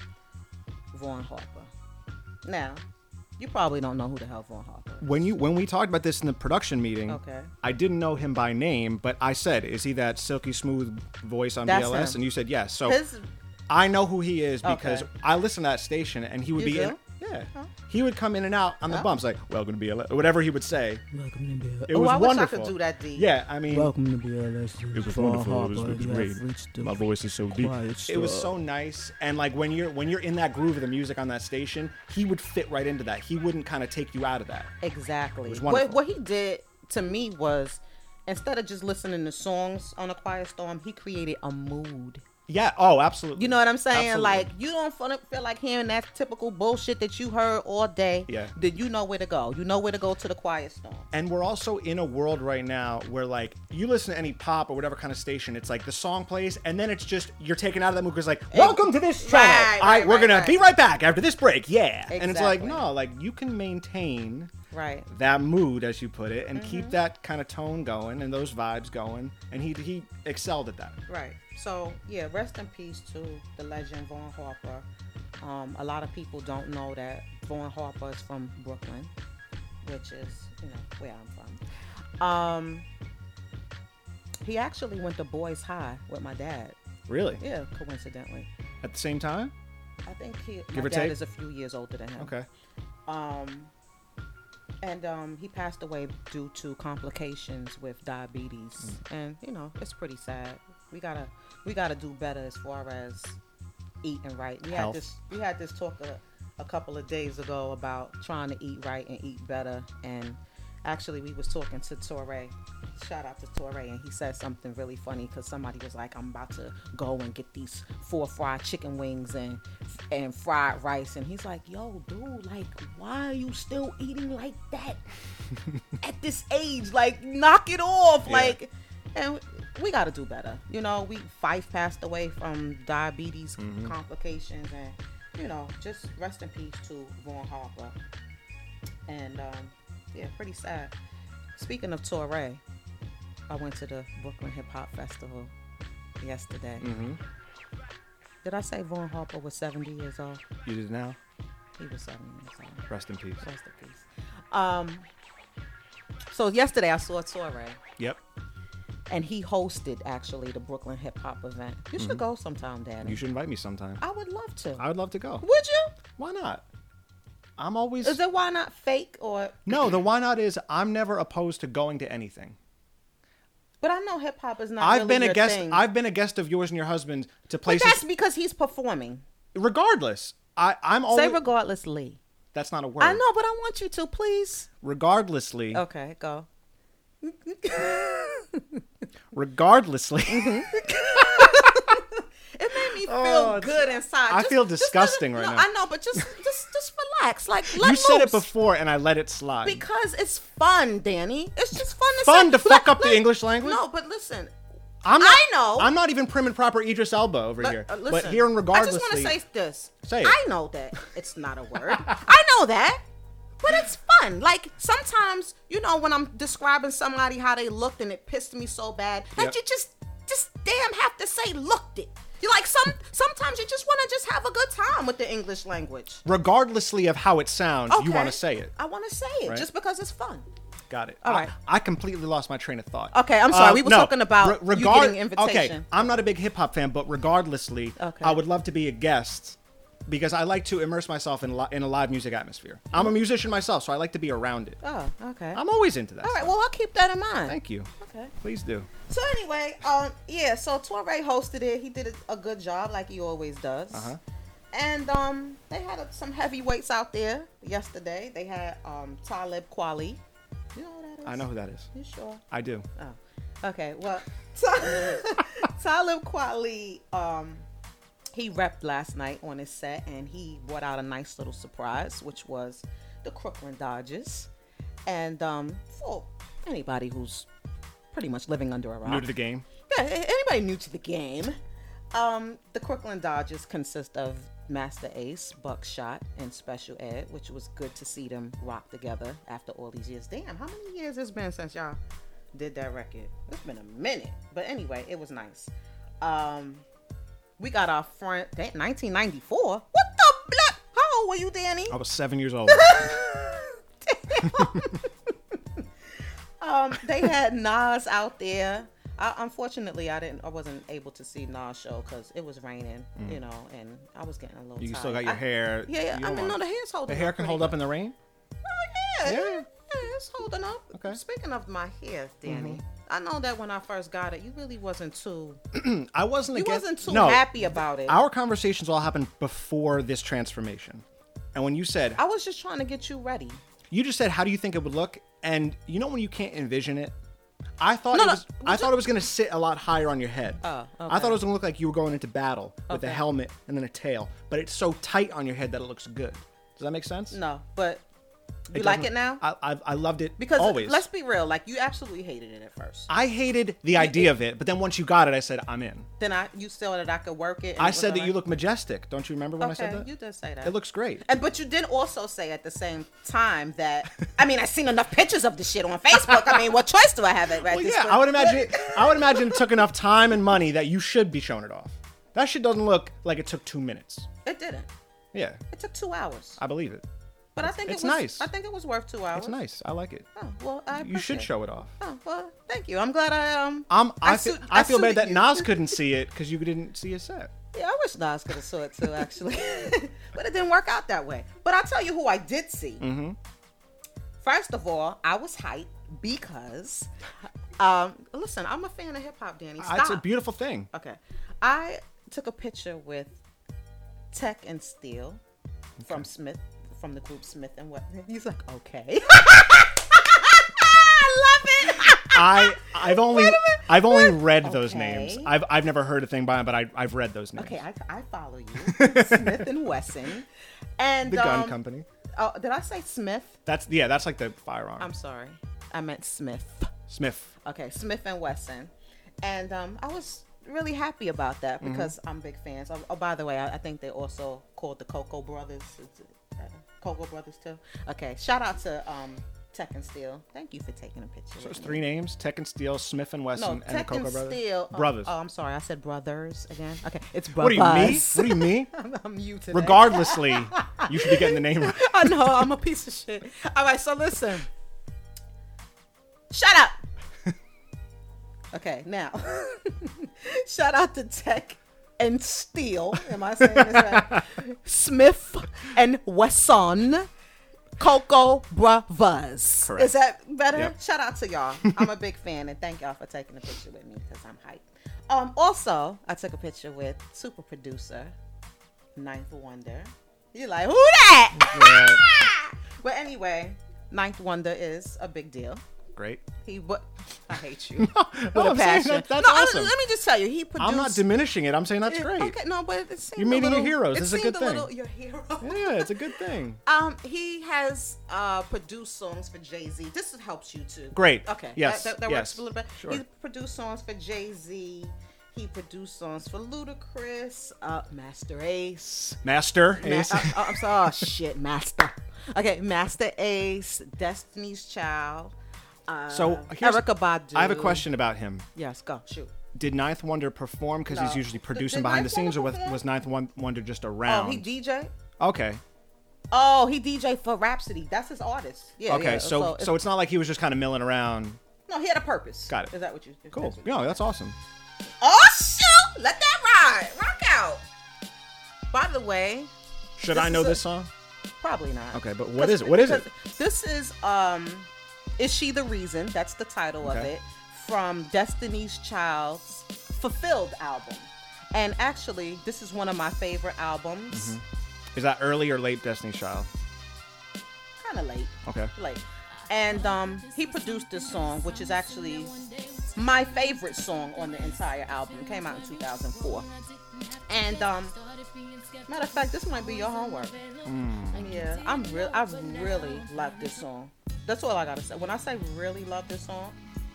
Speaker 2: Vaughn Harper. Now, you probably don't know who the hell Vaughn Harper is.
Speaker 1: When you when we talked about this in the production meeting,
Speaker 2: Okay.
Speaker 1: I didn't know him by name, but I said, "Is he that silky smooth voice on
Speaker 2: That's
Speaker 1: B L S?"
Speaker 2: him.
Speaker 1: And you said yes. So
Speaker 2: His,
Speaker 1: I know who he is because
Speaker 2: Okay.
Speaker 1: I listen to that station, and he would
Speaker 2: You
Speaker 1: be
Speaker 2: do?
Speaker 1: in. Yeah, he would come in and out on the
Speaker 2: Oh.
Speaker 1: bumps, like "Welcome to B L S," or whatever he would say.
Speaker 2: Welcome to B L S.
Speaker 1: It
Speaker 2: oh,
Speaker 1: was
Speaker 2: I wish
Speaker 1: wonderful.
Speaker 2: I could do that, D.
Speaker 1: Yeah, I mean,
Speaker 3: Welcome to B L S.
Speaker 1: it was
Speaker 3: Vaughn
Speaker 1: wonderful. It was,
Speaker 3: Harper.
Speaker 1: it was
Speaker 3: You
Speaker 1: great.
Speaker 3: have reached the
Speaker 1: My voice is so deep.
Speaker 3: quiet
Speaker 1: It was
Speaker 3: star.
Speaker 1: so nice, and like when you're when you're in that groove of the music on that station, he would fit right into that. He wouldn't kind of take you out of that.
Speaker 2: Exactly.
Speaker 1: was
Speaker 2: What,
Speaker 1: wonderful.
Speaker 2: what he did to me was, instead of just listening to songs on A Quiet Storm, he created a mood.
Speaker 1: Yeah. Oh, absolutely.
Speaker 2: You know what I'm saying?
Speaker 1: Absolutely.
Speaker 2: Like, you don't feel feel like hearing that typical bullshit that you heard all day.
Speaker 1: Yeah.
Speaker 2: Then you know where to go. You know where to go to the Quiet Storm.
Speaker 1: And we're also in a world right now where, like, you listen to any pop or whatever kind of station, it's like the song plays, and then it's just you're taken out of that mood because, like, welcome to this channel.
Speaker 2: Right,
Speaker 1: All right,
Speaker 2: right,
Speaker 1: we're
Speaker 2: right,
Speaker 1: gonna
Speaker 2: right.
Speaker 1: be right back after this break. Yeah. And it's like,
Speaker 2: Exactly.
Speaker 1: no, like you can maintain
Speaker 2: Right.
Speaker 1: that mood, as you put it, and
Speaker 2: Mm-hmm.
Speaker 1: keep that kind of tone going and those vibes going. And he he excelled at that.
Speaker 2: Right. So, yeah, rest in peace to the legend Vaughn Harper. Um, a lot of people don't know that Vaughn Harper is from Brooklyn, which is, you know, where I'm from. Um, he actually went to Boys High with my dad.
Speaker 1: Really?
Speaker 2: Yeah, coincidentally.
Speaker 1: At the same time?
Speaker 2: I think he,
Speaker 1: Give
Speaker 2: my
Speaker 1: or
Speaker 2: dad
Speaker 1: take?
Speaker 2: is a few years older than him.
Speaker 1: Okay.
Speaker 2: Um, and um, he passed away due to complications with diabetes,
Speaker 1: Mm.
Speaker 2: and you know it's pretty sad. We gotta we gotta do better as far as eating right. We
Speaker 1: Health.
Speaker 2: had this we had this talk a, a couple of days ago about trying to eat right and eat better, and actually we was talking to Torre. Shout out to Torre, and he said something really funny because somebody was like, "I'm about to go and get these four fried chicken wings and and fried rice," and he's like, "Yo, dude, like, why are you still eating like that at this age? Like, knock it off!"
Speaker 1: Yeah.
Speaker 2: Like, and we got to do better. You know, we Fife passed away from diabetes
Speaker 1: Mm-hmm.
Speaker 2: complications, and you know, just rest in peace to Vaughn Harper. And um, yeah, pretty sad. Speaking of Torre, I went to the Brooklyn Hip Hop Festival yesterday.
Speaker 1: Mm-hmm.
Speaker 2: Did I say Vaughn Harper was seventy years old?
Speaker 1: You did now?
Speaker 2: He was seventy years old.
Speaker 1: Rest in peace.
Speaker 2: Rest in peace. Um, so yesterday I saw Torre,
Speaker 1: Yep.
Speaker 2: and he hosted actually the Brooklyn Hip Hop event. You should go sometime, Daddy.
Speaker 1: Mm-hmm. You should invite me sometime.
Speaker 2: I would love to.
Speaker 1: I would love to go.
Speaker 2: Would you?
Speaker 1: Why not? I'm always.
Speaker 2: Is it why not fake or?
Speaker 1: No, the why not is I'm never opposed to going to anything.
Speaker 2: But I know hip hop is not.
Speaker 1: I've
Speaker 2: really
Speaker 1: been a
Speaker 2: your
Speaker 1: guest.
Speaker 2: thing.
Speaker 1: I've been a guest of yours and your husband to
Speaker 2: But
Speaker 1: places.
Speaker 2: that's because he's performing.
Speaker 1: Regardless, I, I'm always.
Speaker 2: Say regardlessly.
Speaker 1: That's not a word.
Speaker 2: I know, but I want you to, please.
Speaker 1: Regardlessly.
Speaker 2: Okay, go.
Speaker 1: Regardlessly.
Speaker 2: It made me feel
Speaker 1: Oh, it's-
Speaker 2: good inside.
Speaker 1: I
Speaker 2: Just-
Speaker 1: feel
Speaker 2: just
Speaker 1: disgusting
Speaker 2: let it-
Speaker 1: right
Speaker 2: no,
Speaker 1: now.
Speaker 2: I know, but just, just, just relax. Like, let
Speaker 1: You said it
Speaker 2: loose.
Speaker 1: before and I let it slide.
Speaker 2: Because it's fun, Danny. It's just fun to
Speaker 1: Fun
Speaker 2: say.
Speaker 1: to fuck up the
Speaker 2: let-
Speaker 1: English language?
Speaker 2: No, but listen.
Speaker 1: I'm not,
Speaker 2: I know.
Speaker 1: I'm not even prim and proper Idris Elba over
Speaker 2: But,
Speaker 1: here.
Speaker 2: uh,
Speaker 1: but
Speaker 2: listen,
Speaker 1: here in regardlessly.
Speaker 2: I just want to say this.
Speaker 1: Say it.
Speaker 2: I know that it's not a word. I know that. But it's fun. Like, sometimes, you know, when I'm describing somebody how they looked and it pissed me so bad, and
Speaker 1: Yep.
Speaker 2: you just, just damn have to say looked it. You like some. Sometimes you just want to just have a good time with the English language.
Speaker 1: Regardlessly of how it sounds, you
Speaker 2: Okay.
Speaker 1: want to say it.
Speaker 2: I want to say it
Speaker 1: Right.
Speaker 2: just because it's fun.
Speaker 1: Got it.
Speaker 2: All
Speaker 1: I,
Speaker 2: right.
Speaker 1: I completely lost my train of thought.
Speaker 2: Okay, I'm sorry.
Speaker 1: Uh,
Speaker 2: We were
Speaker 1: no,
Speaker 2: talking about
Speaker 1: re-
Speaker 2: you getting
Speaker 1: Okay,
Speaker 2: invitation.
Speaker 1: I'm not a big hip hop fan, but regardlessly,
Speaker 2: Okay.
Speaker 1: I would love to be a guest because I like to immerse myself in, li- in a live music atmosphere. I'm a musician myself, so I like to be around it.
Speaker 2: Oh, okay.
Speaker 1: I'm always into that.
Speaker 2: All right.
Speaker 1: stuff.
Speaker 2: Well, I'll keep that in mind.
Speaker 1: Thank you.
Speaker 2: Okay.
Speaker 1: Please do.
Speaker 2: So anyway, um, yeah. So Torre hosted it. He did a, a good job, like he always does.
Speaker 1: Uh-huh.
Speaker 2: And um, they had a, some heavyweights out there yesterday. They had um Talib Kweli. You know who that is?
Speaker 1: I know who that is.
Speaker 2: You sure?
Speaker 1: I do.
Speaker 2: Oh, okay. Well, Talib Kweli, um, he repped last night on his set, and he brought out a nice little surprise, which was the Crooklyn Dodgers. And um, for anybody who's pretty much living under a rock,
Speaker 1: New to the game.
Speaker 2: yeah, a- anybody new to the game, um, the Crooklyn Dodgers consist of Master Ace, Buckshot, and Special Ed, which was good to see them rock together after all these years. Damn, how many years it's been since y'all did that record? It's been a minute. But anyway, it was nice. Um, we got our front, that nineteen ninety-four? What the blip? How old were you, Danny?
Speaker 1: I was seven years old.
Speaker 2: Um, they had Nas out there. I, unfortunately, I didn't. I wasn't able to see Nas show because it was raining, mm. you know, and I was getting a little.
Speaker 1: You
Speaker 2: tired.
Speaker 1: still got your
Speaker 2: I,
Speaker 1: hair.
Speaker 2: Yeah, yeah. I mean, no, the hair's holding.
Speaker 1: The hair
Speaker 2: up
Speaker 1: can hold
Speaker 2: good.
Speaker 1: up in the rain.
Speaker 2: Oh yeah,
Speaker 1: yeah,
Speaker 2: yeah, it's holding up. Okay. Speaking of my hair, Danny, mm-hmm. I know that when I first got it, you really wasn't too.
Speaker 1: I wasn't.
Speaker 2: You
Speaker 1: against,
Speaker 2: wasn't too
Speaker 1: no,
Speaker 2: happy about it.
Speaker 1: Our conversations all happened before this transformation, and when you said,
Speaker 2: I was just trying to get you ready.
Speaker 1: You just said, "How do you think it would look?" And you know when you can't envision it. I thought
Speaker 2: no,
Speaker 1: it was.
Speaker 2: No,
Speaker 1: I thought it was going to sit a lot higher on your head.
Speaker 2: Oh, okay.
Speaker 1: I thought it was going to look like you were going into battle with
Speaker 2: okay.
Speaker 1: a helmet and then a tail, but it's so tight on your head that it looks good. Does that make sense?
Speaker 2: No, but you
Speaker 1: it
Speaker 2: like it now?
Speaker 1: I, I I loved it
Speaker 2: because
Speaker 1: always.
Speaker 2: Let's be real. Like you absolutely hated it at first.
Speaker 1: I hated the idea of it, but then once you got it, I said I'm in.
Speaker 2: Then I you saw that I could work it. And
Speaker 1: I
Speaker 2: it
Speaker 1: said that
Speaker 2: like,
Speaker 1: you look majestic. Don't you remember when
Speaker 2: okay,
Speaker 1: I said that?
Speaker 2: You did say that.
Speaker 1: It looks great.
Speaker 2: And but you did also say at the same time that I mean I seen enough pictures of the shit on Facebook. I mean, what choice do I have at, at
Speaker 1: well,
Speaker 2: this
Speaker 1: yeah,
Speaker 2: point?
Speaker 1: I would imagine. I would imagine it took enough time and money that you should be showing it off. That shit doesn't look like it took two minutes.
Speaker 2: It didn't.
Speaker 1: Yeah.
Speaker 2: It took two hours.
Speaker 1: I believe it.
Speaker 2: But I think
Speaker 1: it's
Speaker 2: it was
Speaker 1: nice.
Speaker 2: I think it was worth two hours.
Speaker 1: It's nice. I like it.
Speaker 2: Oh well, I
Speaker 1: you should
Speaker 2: it.
Speaker 1: show it off.
Speaker 2: Oh well, thank you. I'm glad I um.
Speaker 1: I'm, I,
Speaker 2: I,
Speaker 1: feel,
Speaker 2: su-
Speaker 1: I,
Speaker 2: I
Speaker 1: feel bad that
Speaker 2: you.
Speaker 1: Nas couldn't see it because you didn't see his set.
Speaker 2: Yeah, I wish Nas could have saw it too, actually, but it didn't work out that way. But I'll tell you who I did see.
Speaker 1: Mm-hmm.
Speaker 2: First of all, I was hyped because, um, listen, I'm a fan of hip hop, Danny. Stop.
Speaker 1: It's a beautiful thing.
Speaker 2: Okay, I took a picture with Tech and Steel okay. from Smith. From the group Smith and what? He's like, okay. I love it.
Speaker 1: I I've only I've only read
Speaker 2: okay.
Speaker 1: those names. I've I've never heard a thing by them, but I I've read those names.
Speaker 2: Okay, I, I follow you, Smith and Wesson, and
Speaker 1: the gun
Speaker 2: um,
Speaker 1: company.
Speaker 2: Oh, did I say Smith?
Speaker 1: That's yeah, that's like the firearm.
Speaker 2: I'm sorry, I meant Smith.
Speaker 1: Smith.
Speaker 2: Okay, Smith and Wesson, and um, I was really happy about that because mm-hmm. I'm big fans. Oh, oh by the way, I, I think they also called the Cocoa Brothers. It's, uh, Cocoa Brothers too. Okay, shout out to um, Tech and Steel. Thank you for taking a picture.
Speaker 1: So it's three me. names: Tech and Steel, Smith and Wesson,
Speaker 2: no,
Speaker 1: and the Cocoa
Speaker 2: and
Speaker 1: Brothers.
Speaker 2: Steel,
Speaker 1: brothers.
Speaker 2: Oh, oh, I'm sorry, I said brothers again. Okay, it's brothers.
Speaker 1: What do you mean? What do you mean?
Speaker 2: I'm, I'm you today.
Speaker 1: Regardlessly, you should be getting the name right.
Speaker 2: I know I'm a piece of shit. All right, so listen. Shut up. Okay, now shout out to Tech and Steel. Am I saying this right? Smith and Wesson, Cocoa Brothers.
Speaker 1: Correct.
Speaker 2: Is that better?
Speaker 1: Yep.
Speaker 2: Shout out to y'all. I'm a big fan, and thank y'all for taking a picture with me because I'm hyped. Um, also, I took a picture with super producer Ninth Wonder. You like who that? Yeah. But anyway, Ninth Wonder is a big deal.
Speaker 1: Great.
Speaker 2: He what? I hate you.
Speaker 1: no,
Speaker 2: with
Speaker 1: no,
Speaker 2: a
Speaker 1: I'm saying
Speaker 2: passion.
Speaker 1: that, that's
Speaker 2: no,
Speaker 1: awesome.
Speaker 2: I, let me just tell you, he produced.
Speaker 1: I'm not diminishing it. I'm saying that's great.
Speaker 2: Okay, no, but it seemed
Speaker 1: You're meeting
Speaker 2: a little,
Speaker 1: your heroes.
Speaker 2: It
Speaker 1: It's a good
Speaker 2: a
Speaker 1: thing.
Speaker 2: Little, your hero.
Speaker 1: Yeah, it's a good thing.
Speaker 2: Um, he has uh produced songs for Jay-Z. This helps you too.
Speaker 1: Great.
Speaker 2: Okay.
Speaker 1: Yes.
Speaker 2: That, that, that
Speaker 1: yes.
Speaker 2: works a little bit.
Speaker 1: Sure.
Speaker 2: He produced songs for Jay-Z. He produced songs for Ludacris, uh, Master Ace.
Speaker 1: Master
Speaker 2: Ma-
Speaker 1: Ace.
Speaker 2: uh, uh, I'm sorry. Oh, shit, Master. Okay, Master Ace, Destiny's Child. Uh,
Speaker 1: So
Speaker 2: Erykah Badu.
Speaker 1: I have a question about him.
Speaker 2: Yes, go shoot.
Speaker 1: Did Ninth Wonder perform because
Speaker 2: No.
Speaker 1: he's usually producing
Speaker 2: Did
Speaker 1: behind
Speaker 2: Ninth
Speaker 1: the scenes, or
Speaker 2: Wonder
Speaker 1: was,
Speaker 2: perform?
Speaker 1: was Ninth Won- Wonder just around?
Speaker 2: Oh, he D J.
Speaker 1: Okay.
Speaker 2: Oh, he D J for Rhapsody. That's his artist. Yeah.
Speaker 1: Okay.
Speaker 2: Yeah.
Speaker 1: So so
Speaker 2: it's,
Speaker 1: it's, it's not like he was just kind of milling around.
Speaker 2: no, he had a purpose.
Speaker 1: Got it.
Speaker 2: Is that what you?
Speaker 1: Cool.
Speaker 2: That's what you
Speaker 1: No, that's awesome.
Speaker 2: Oh shoot! Let that ride. Rock out. By the way,
Speaker 1: Should
Speaker 2: this
Speaker 1: I know
Speaker 2: is a-
Speaker 1: this song?
Speaker 2: probably not.
Speaker 1: Okay, but what is it? What is it?
Speaker 2: This is um, Is She the Reason? That's the title of
Speaker 1: Okay.
Speaker 2: it, from Destiny's Child's Fulfilled album. And actually, this is one of my favorite albums.
Speaker 1: Mm-hmm. Is that early or late Destiny's Child?
Speaker 2: Kind of late.
Speaker 1: Okay.
Speaker 2: Late. And um, he produced this song, which is actually my favorite song on the entire album. It came out in two thousand four. And um, matter of fact, this might be your homework.
Speaker 1: Mm.
Speaker 2: Yeah, I'm real. I really love this song. That's all I gotta say. When I say really love this song,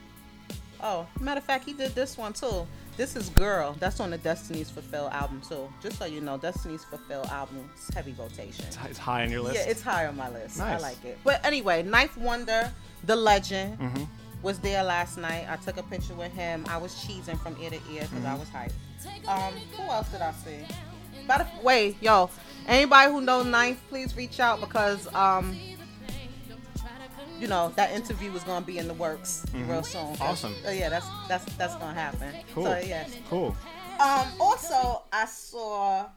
Speaker 2: oh, matter of fact, he did this one too. This is Girl. That's on the Destiny's Fulfilled album too. Just so you know, Destiny's Fulfilled album's heavy rotation.
Speaker 1: It's, it's high on your list.
Speaker 2: Yeah, it's high on my list.
Speaker 1: Nice.
Speaker 2: I like it. But anyway, Ninth Wonder, the legend,
Speaker 1: Mm-hmm.
Speaker 2: was there last night. I took a picture with him. I was cheesing from ear to ear because
Speaker 1: Mm-hmm.
Speaker 2: I was hyped. Um, who else did I see? By the way, yo, anybody who knows Ninth, please reach out because um, you know, that interview is gonna be in the works mm-hmm. real soon.
Speaker 1: Awesome.
Speaker 2: So, yeah, that's that's that's gonna happen.
Speaker 1: Cool.
Speaker 2: So yes.
Speaker 1: Cool.
Speaker 2: Um. Also, I saw.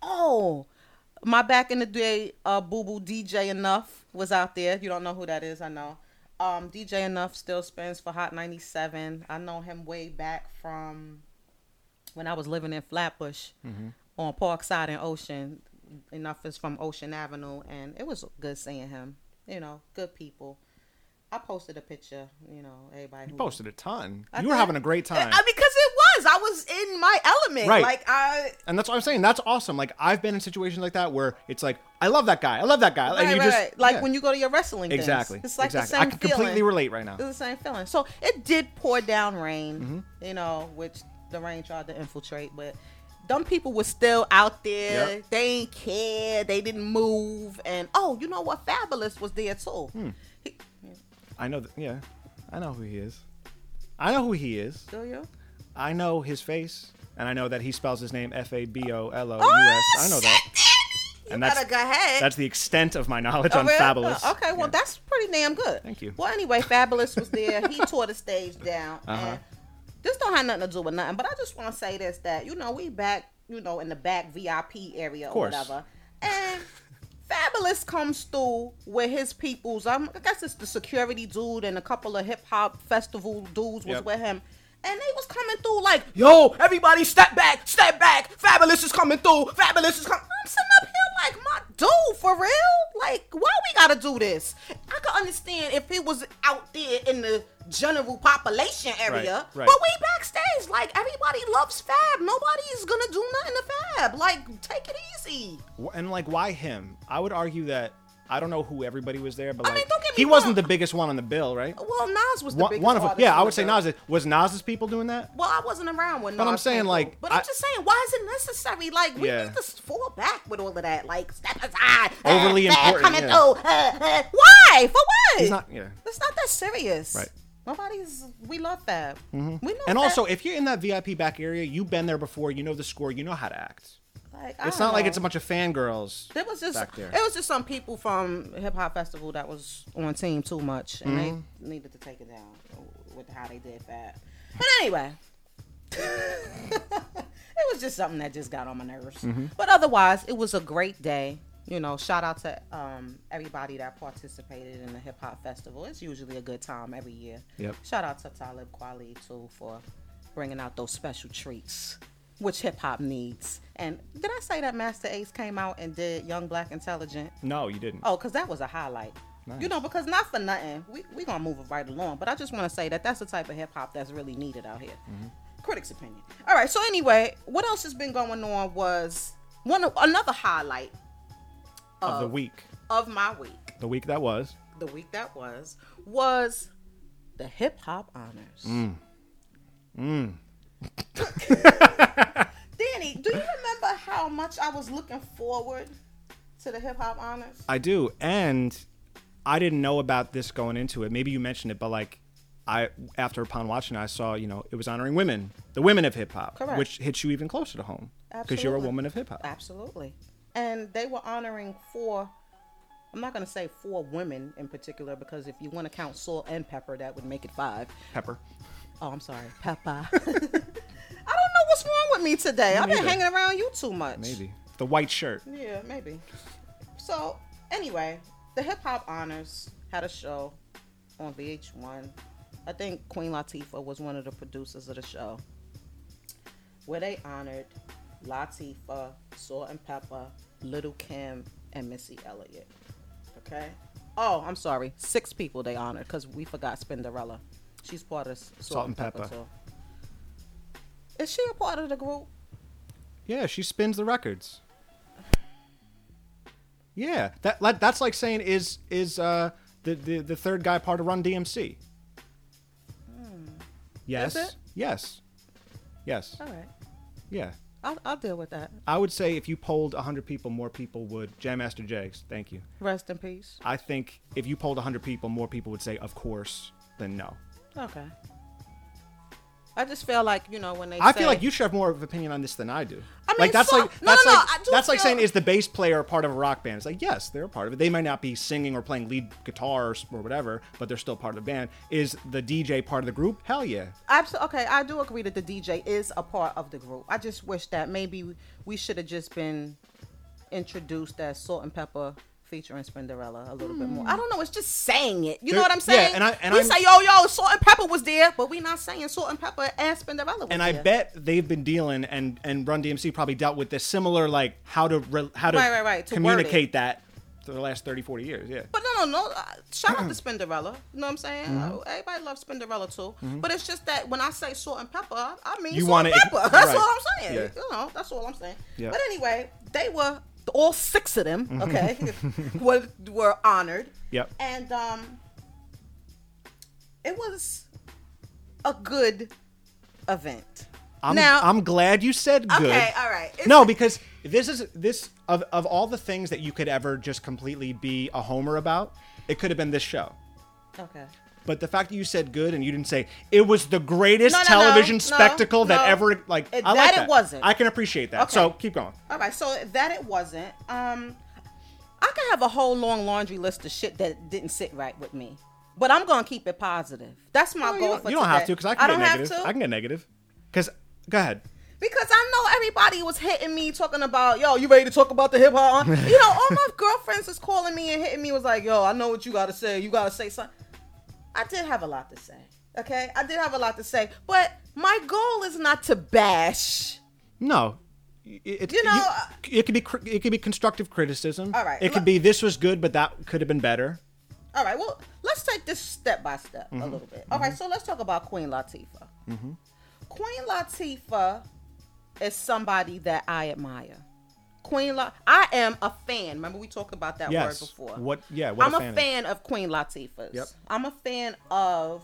Speaker 2: Oh, my back in the day, uh, boo boo D J Enough was out there. You don't know who that is, I know. Um, D J Enough still spins for Hot ninety-seven. I know him way back from when I was living in Flatbush mm-hmm. on Parkside and Ocean. Enough is from Ocean Avenue, and it was good seeing him. You know, good people. I posted a picture, you know, everybody.
Speaker 1: You
Speaker 2: who,
Speaker 1: posted a ton.
Speaker 2: I
Speaker 1: you were
Speaker 2: did.
Speaker 1: having a great time.
Speaker 2: I, because it was. I was in my element.
Speaker 1: Right.
Speaker 2: Like, I...
Speaker 1: And that's what I'm saying. That's awesome. Like, I've been in situations like that where it's like, I love that guy. I love that guy.
Speaker 2: Right,
Speaker 1: and you
Speaker 2: right,
Speaker 1: just,
Speaker 2: right. Like
Speaker 1: yeah.
Speaker 2: when you go to your wrestling things.
Speaker 1: Exactly.
Speaker 2: It's like
Speaker 1: exactly.
Speaker 2: the same
Speaker 1: I can
Speaker 2: feeling.
Speaker 1: completely relate right now.
Speaker 2: It's the same feeling. So it did pour down rain,
Speaker 1: mm-hmm.
Speaker 2: you know, which the rain tried to infiltrate, but them people were still out there.
Speaker 1: Yep.
Speaker 2: They ain't care. They didn't move. And, oh, you know what? Fabulous was there, too.
Speaker 1: Hmm.
Speaker 2: He,
Speaker 1: I know. Th- yeah. I know who he is. I know who he is.
Speaker 2: do you?
Speaker 1: I know his face. And I know that he spells his name F A B O L O U S.
Speaker 2: Oh,
Speaker 1: I know that.
Speaker 2: You
Speaker 1: And
Speaker 2: better
Speaker 1: that's,
Speaker 2: go ahead.
Speaker 1: that's the extent of my knowledge
Speaker 2: Oh,
Speaker 1: on
Speaker 2: really?
Speaker 1: Fabulous.
Speaker 2: Oh, okay, well,
Speaker 1: Yeah.
Speaker 2: that's pretty damn good.
Speaker 1: Thank you.
Speaker 2: Well, anyway, Fabulous was there. He tore the stage down.
Speaker 1: Uh-huh.
Speaker 2: And this don't have nothing to do with nothing, but I just want to say this, that, you know, we back, you know, in the back V I P area or
Speaker 1: course.
Speaker 2: whatever. And Fabulous comes through with his peoples. Um, I guess it's the security dude and a couple of hip-hop festival dudes was
Speaker 1: Yep.
Speaker 2: with him. And they was coming through like, yo, everybody step back, step back. Fabulous is coming through. Fabulous is coming. I'm sitting up here like, my dude, for real? Like, why we gotta do this? I could understand if it was out there in the general population area.
Speaker 1: Right, right.
Speaker 2: But we backstage, like, everybody loves Fab. Nobody's gonna do nothing to Fab. Like, take it easy.
Speaker 1: And, like, why him? I would argue that, I don't know who everybody was there, but
Speaker 2: I
Speaker 1: like,
Speaker 2: mean, don't get me
Speaker 1: he
Speaker 2: wrong.
Speaker 1: wasn't the biggest one on the bill, right?
Speaker 2: Well, Nas was the
Speaker 1: One,
Speaker 2: biggest
Speaker 1: one of them.
Speaker 2: artist
Speaker 1: Yeah, I
Speaker 2: on
Speaker 1: would
Speaker 2: the
Speaker 1: say
Speaker 2: bill.
Speaker 1: Nas. Was Nas's people doing that?
Speaker 2: Well, I wasn't around when Nas
Speaker 1: But I'm saying,
Speaker 2: came
Speaker 1: like,
Speaker 2: through. But
Speaker 1: I-
Speaker 2: I'm just saying, why is it necessary? Like, we
Speaker 1: Yeah.
Speaker 2: need to fall back with all of that. Like, step aside.
Speaker 1: Overly
Speaker 2: uh, Fab
Speaker 1: important,
Speaker 2: coming
Speaker 1: yeah.
Speaker 2: through. Uh, uh. Why? For what?
Speaker 1: He's not. Yeah.
Speaker 2: It's not that serious.
Speaker 1: Right.
Speaker 2: Nobody's. We love Fab. Mm-hmm. We know.
Speaker 1: And
Speaker 2: Fab.
Speaker 1: also, if you're in that V I P back area, you've been there before. You know the score. You know how to act.
Speaker 2: Like, I
Speaker 1: It's
Speaker 2: don't
Speaker 1: not like
Speaker 2: know.
Speaker 1: it's a bunch of fangirls.
Speaker 2: It was just
Speaker 1: back there.
Speaker 2: it was just some people from Hip Hop Festival that was on team too much, and
Speaker 1: Mm-hmm.
Speaker 2: they needed to take it down with how they did Fab. But anyway, it was just something that just got on my nerves.
Speaker 1: Mm-hmm.
Speaker 2: But otherwise, it was a great day. You know, shout out to um, everybody that participated in the Hip Hop Festival. It's usually a good time every year.
Speaker 1: Yep.
Speaker 2: Shout out to Talib Kweli too for bringing out those special treats, which hip hop needs. And did I say that Master Ace came out and did Young Black Intelligent?
Speaker 1: No, you didn't.
Speaker 2: Oh, because that was a highlight.
Speaker 1: Nice.
Speaker 2: You know, because not for nothing, we we gonna move it right along. But I just want to say that that's the type of hip hop that's really needed out here.
Speaker 1: Mm-hmm.
Speaker 2: Critics' opinion. All right. So anyway, what else has been going on was one of, another highlight
Speaker 1: Of,
Speaker 2: of
Speaker 1: the week.
Speaker 2: of my week.
Speaker 1: The week that was.
Speaker 2: The week that was was the Hip Hop Honors.
Speaker 1: Mm. Mm.
Speaker 2: Danny, do you remember how much I was looking forward to the Hip Hop Honors?
Speaker 1: I do, and I didn't know about this going into it. Maybe you mentioned it, but like, I after upon watching, it, I saw you know it was honoring women, the women of hip hop,
Speaker 2: Correct.
Speaker 1: which hits you even closer to home because you're a
Speaker 2: Absolutely.
Speaker 1: woman of hip hop.
Speaker 2: Absolutely. And they were honoring four, I'm not going to say four women in particular, because if you want to count Salt and Pepper, that would make it five.
Speaker 1: Pepper.
Speaker 2: Oh, I'm sorry. Pepper. I don't know what's wrong with me today.
Speaker 1: Me
Speaker 2: I've been
Speaker 1: neither.
Speaker 2: hanging around you too much.
Speaker 1: Maybe the white shirt.
Speaker 2: Yeah, maybe. So, anyway, the Hip Hop Honors had a show on V H one. I think Queen Latifah was one of the producers of the show, where they honored Latifah, Salt and Pepper, Little Kim, and Missy Elliott. Okay? Oh, I'm sorry. Six people they honored, because we forgot Spinderella. She's part of Salt,
Speaker 1: Salt
Speaker 2: and
Speaker 1: and
Speaker 2: Pepper,
Speaker 1: Pepper.
Speaker 2: too. Is she a part of the group?
Speaker 1: Yeah, she spins the records. Yeah, that like, that's like saying is is uh, the, the the third guy part of Run D M C? Yes.
Speaker 2: Is it?
Speaker 1: Yes. Yes.
Speaker 2: All right.
Speaker 1: Yeah.
Speaker 2: I'll, I'll deal with that.
Speaker 1: I would say if you polled one hundred people, more people would. Jam Master Jags, thank you.
Speaker 2: Rest in peace.
Speaker 1: I think if you polled one hundred people, more people would say, of course, than no.
Speaker 2: Okay. I just feel like, you know, when they
Speaker 1: I
Speaker 2: say,
Speaker 1: feel like you should have more of an opinion on this than I do.
Speaker 2: I mean,
Speaker 1: like that's
Speaker 2: so-
Speaker 1: like
Speaker 2: no,
Speaker 1: that's
Speaker 2: no, no,
Speaker 1: like
Speaker 2: I do
Speaker 1: that's like
Speaker 2: feel-
Speaker 1: saying, is the bass player a part of a rock band? It's like, yes, they're a part of it. They might not be singing or playing lead guitar or, or whatever, but they're still part of the band. Is the D J part of the group? Hell yeah.
Speaker 2: Absolutely. Okay, I do agree that the D J is a part of the group. I just wish that maybe we should have just been introduced as Salt and Pepper featuring Spinderella a little bit more. I don't know. It's just saying it. You
Speaker 1: There-
Speaker 2: know what I'm
Speaker 1: yeah,
Speaker 2: saying?
Speaker 1: and I- and
Speaker 2: we
Speaker 1: I'm-
Speaker 2: say, yo, yo, Salt and Pepper was there, but we not saying Salt and Pepper and Spinderella was
Speaker 1: And
Speaker 2: there.
Speaker 1: I bet they've been dealing, and and Run D M C probably dealt with this similar, like how to re, how to,
Speaker 2: Right, right, right, to word
Speaker 1: communicate that for the last thirty, forty years. Yeah.
Speaker 2: But no, no, no. Uh, shout out to Spinderella. You know what I'm saying?
Speaker 1: Mm-hmm.
Speaker 2: Uh, everybody loves Spinderella too. But it's just that when I say Salt and Pepper, I mean
Speaker 1: You
Speaker 2: Salt
Speaker 1: want
Speaker 2: and
Speaker 1: it-
Speaker 2: Pepper. That's
Speaker 1: right.
Speaker 2: all I'm saying.
Speaker 1: Yeah.
Speaker 2: You know, that's all I'm saying.
Speaker 1: Yeah.
Speaker 2: But anyway, they were all six of them.
Speaker 1: Mm-hmm.
Speaker 2: Okay, were were honored.
Speaker 1: Yep.
Speaker 2: And um, it was a good event.
Speaker 1: I'm,
Speaker 2: now,
Speaker 1: I'm glad you said good.
Speaker 2: okay, all right. It's-
Speaker 1: No, because this is this of of all the things that you could ever just completely be a homer about, it could have been this show.
Speaker 2: Okay.
Speaker 1: But the fact that you said good and you didn't say it was the greatest
Speaker 2: No, no,
Speaker 1: television
Speaker 2: no,
Speaker 1: spectacle
Speaker 2: no,
Speaker 1: that
Speaker 2: no.
Speaker 1: ever, like,
Speaker 2: It-
Speaker 1: I like
Speaker 2: that it wasn't.
Speaker 1: I can appreciate that.
Speaker 2: Okay.
Speaker 1: So keep going.
Speaker 2: All right, so that it wasn't. Um, I can have a whole long laundry list of shit that didn't sit right with me, but I'm gonna keep it positive. That's my
Speaker 1: No, you
Speaker 2: goal
Speaker 1: don't,
Speaker 2: for
Speaker 1: you don't
Speaker 2: today.
Speaker 1: have to, because I can
Speaker 2: I
Speaker 1: get
Speaker 2: don't
Speaker 1: negative.
Speaker 2: have to
Speaker 1: I can get negative. Because go ahead.
Speaker 2: because I know everybody was hitting me talking about, yo, you ready to talk about the hip hop? You know, all my girlfriends is calling me and hitting me was like, yo, I know what you gotta say. You gotta say something. I did have a lot to say. Okay, I did have a lot to say, but my goal is not to bash.
Speaker 1: No. It, it,
Speaker 2: You know, uh,
Speaker 1: it could be cri- it could be constructive criticism.
Speaker 2: All right,
Speaker 1: It could
Speaker 2: look-
Speaker 1: be this was good, but that could have been better.
Speaker 2: All right, well, let's take this step by step
Speaker 1: Mm-hmm.
Speaker 2: a little bit. All right, so let's talk about Queen Latifah. Queen Latifah is somebody that I admire. Queen La- I am a fan. Remember we talked about that
Speaker 1: Yes.
Speaker 2: word before.
Speaker 1: What? Yeah. What
Speaker 2: I'm
Speaker 1: a
Speaker 2: a
Speaker 1: fan.
Speaker 2: fan of Queen Latifah's.
Speaker 1: Yep.
Speaker 2: I'm a fan of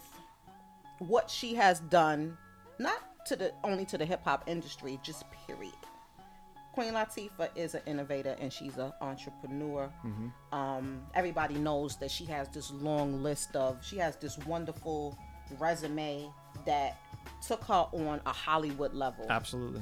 Speaker 2: what she has done, not to the only to the hip hop industry, just period. Queen Latifah is an innovator and she's an entrepreneur.
Speaker 1: Mm-hmm.
Speaker 2: Um, everybody knows that she has this long list of, she has this wonderful resume that took her on a Hollywood level.
Speaker 1: Absolutely.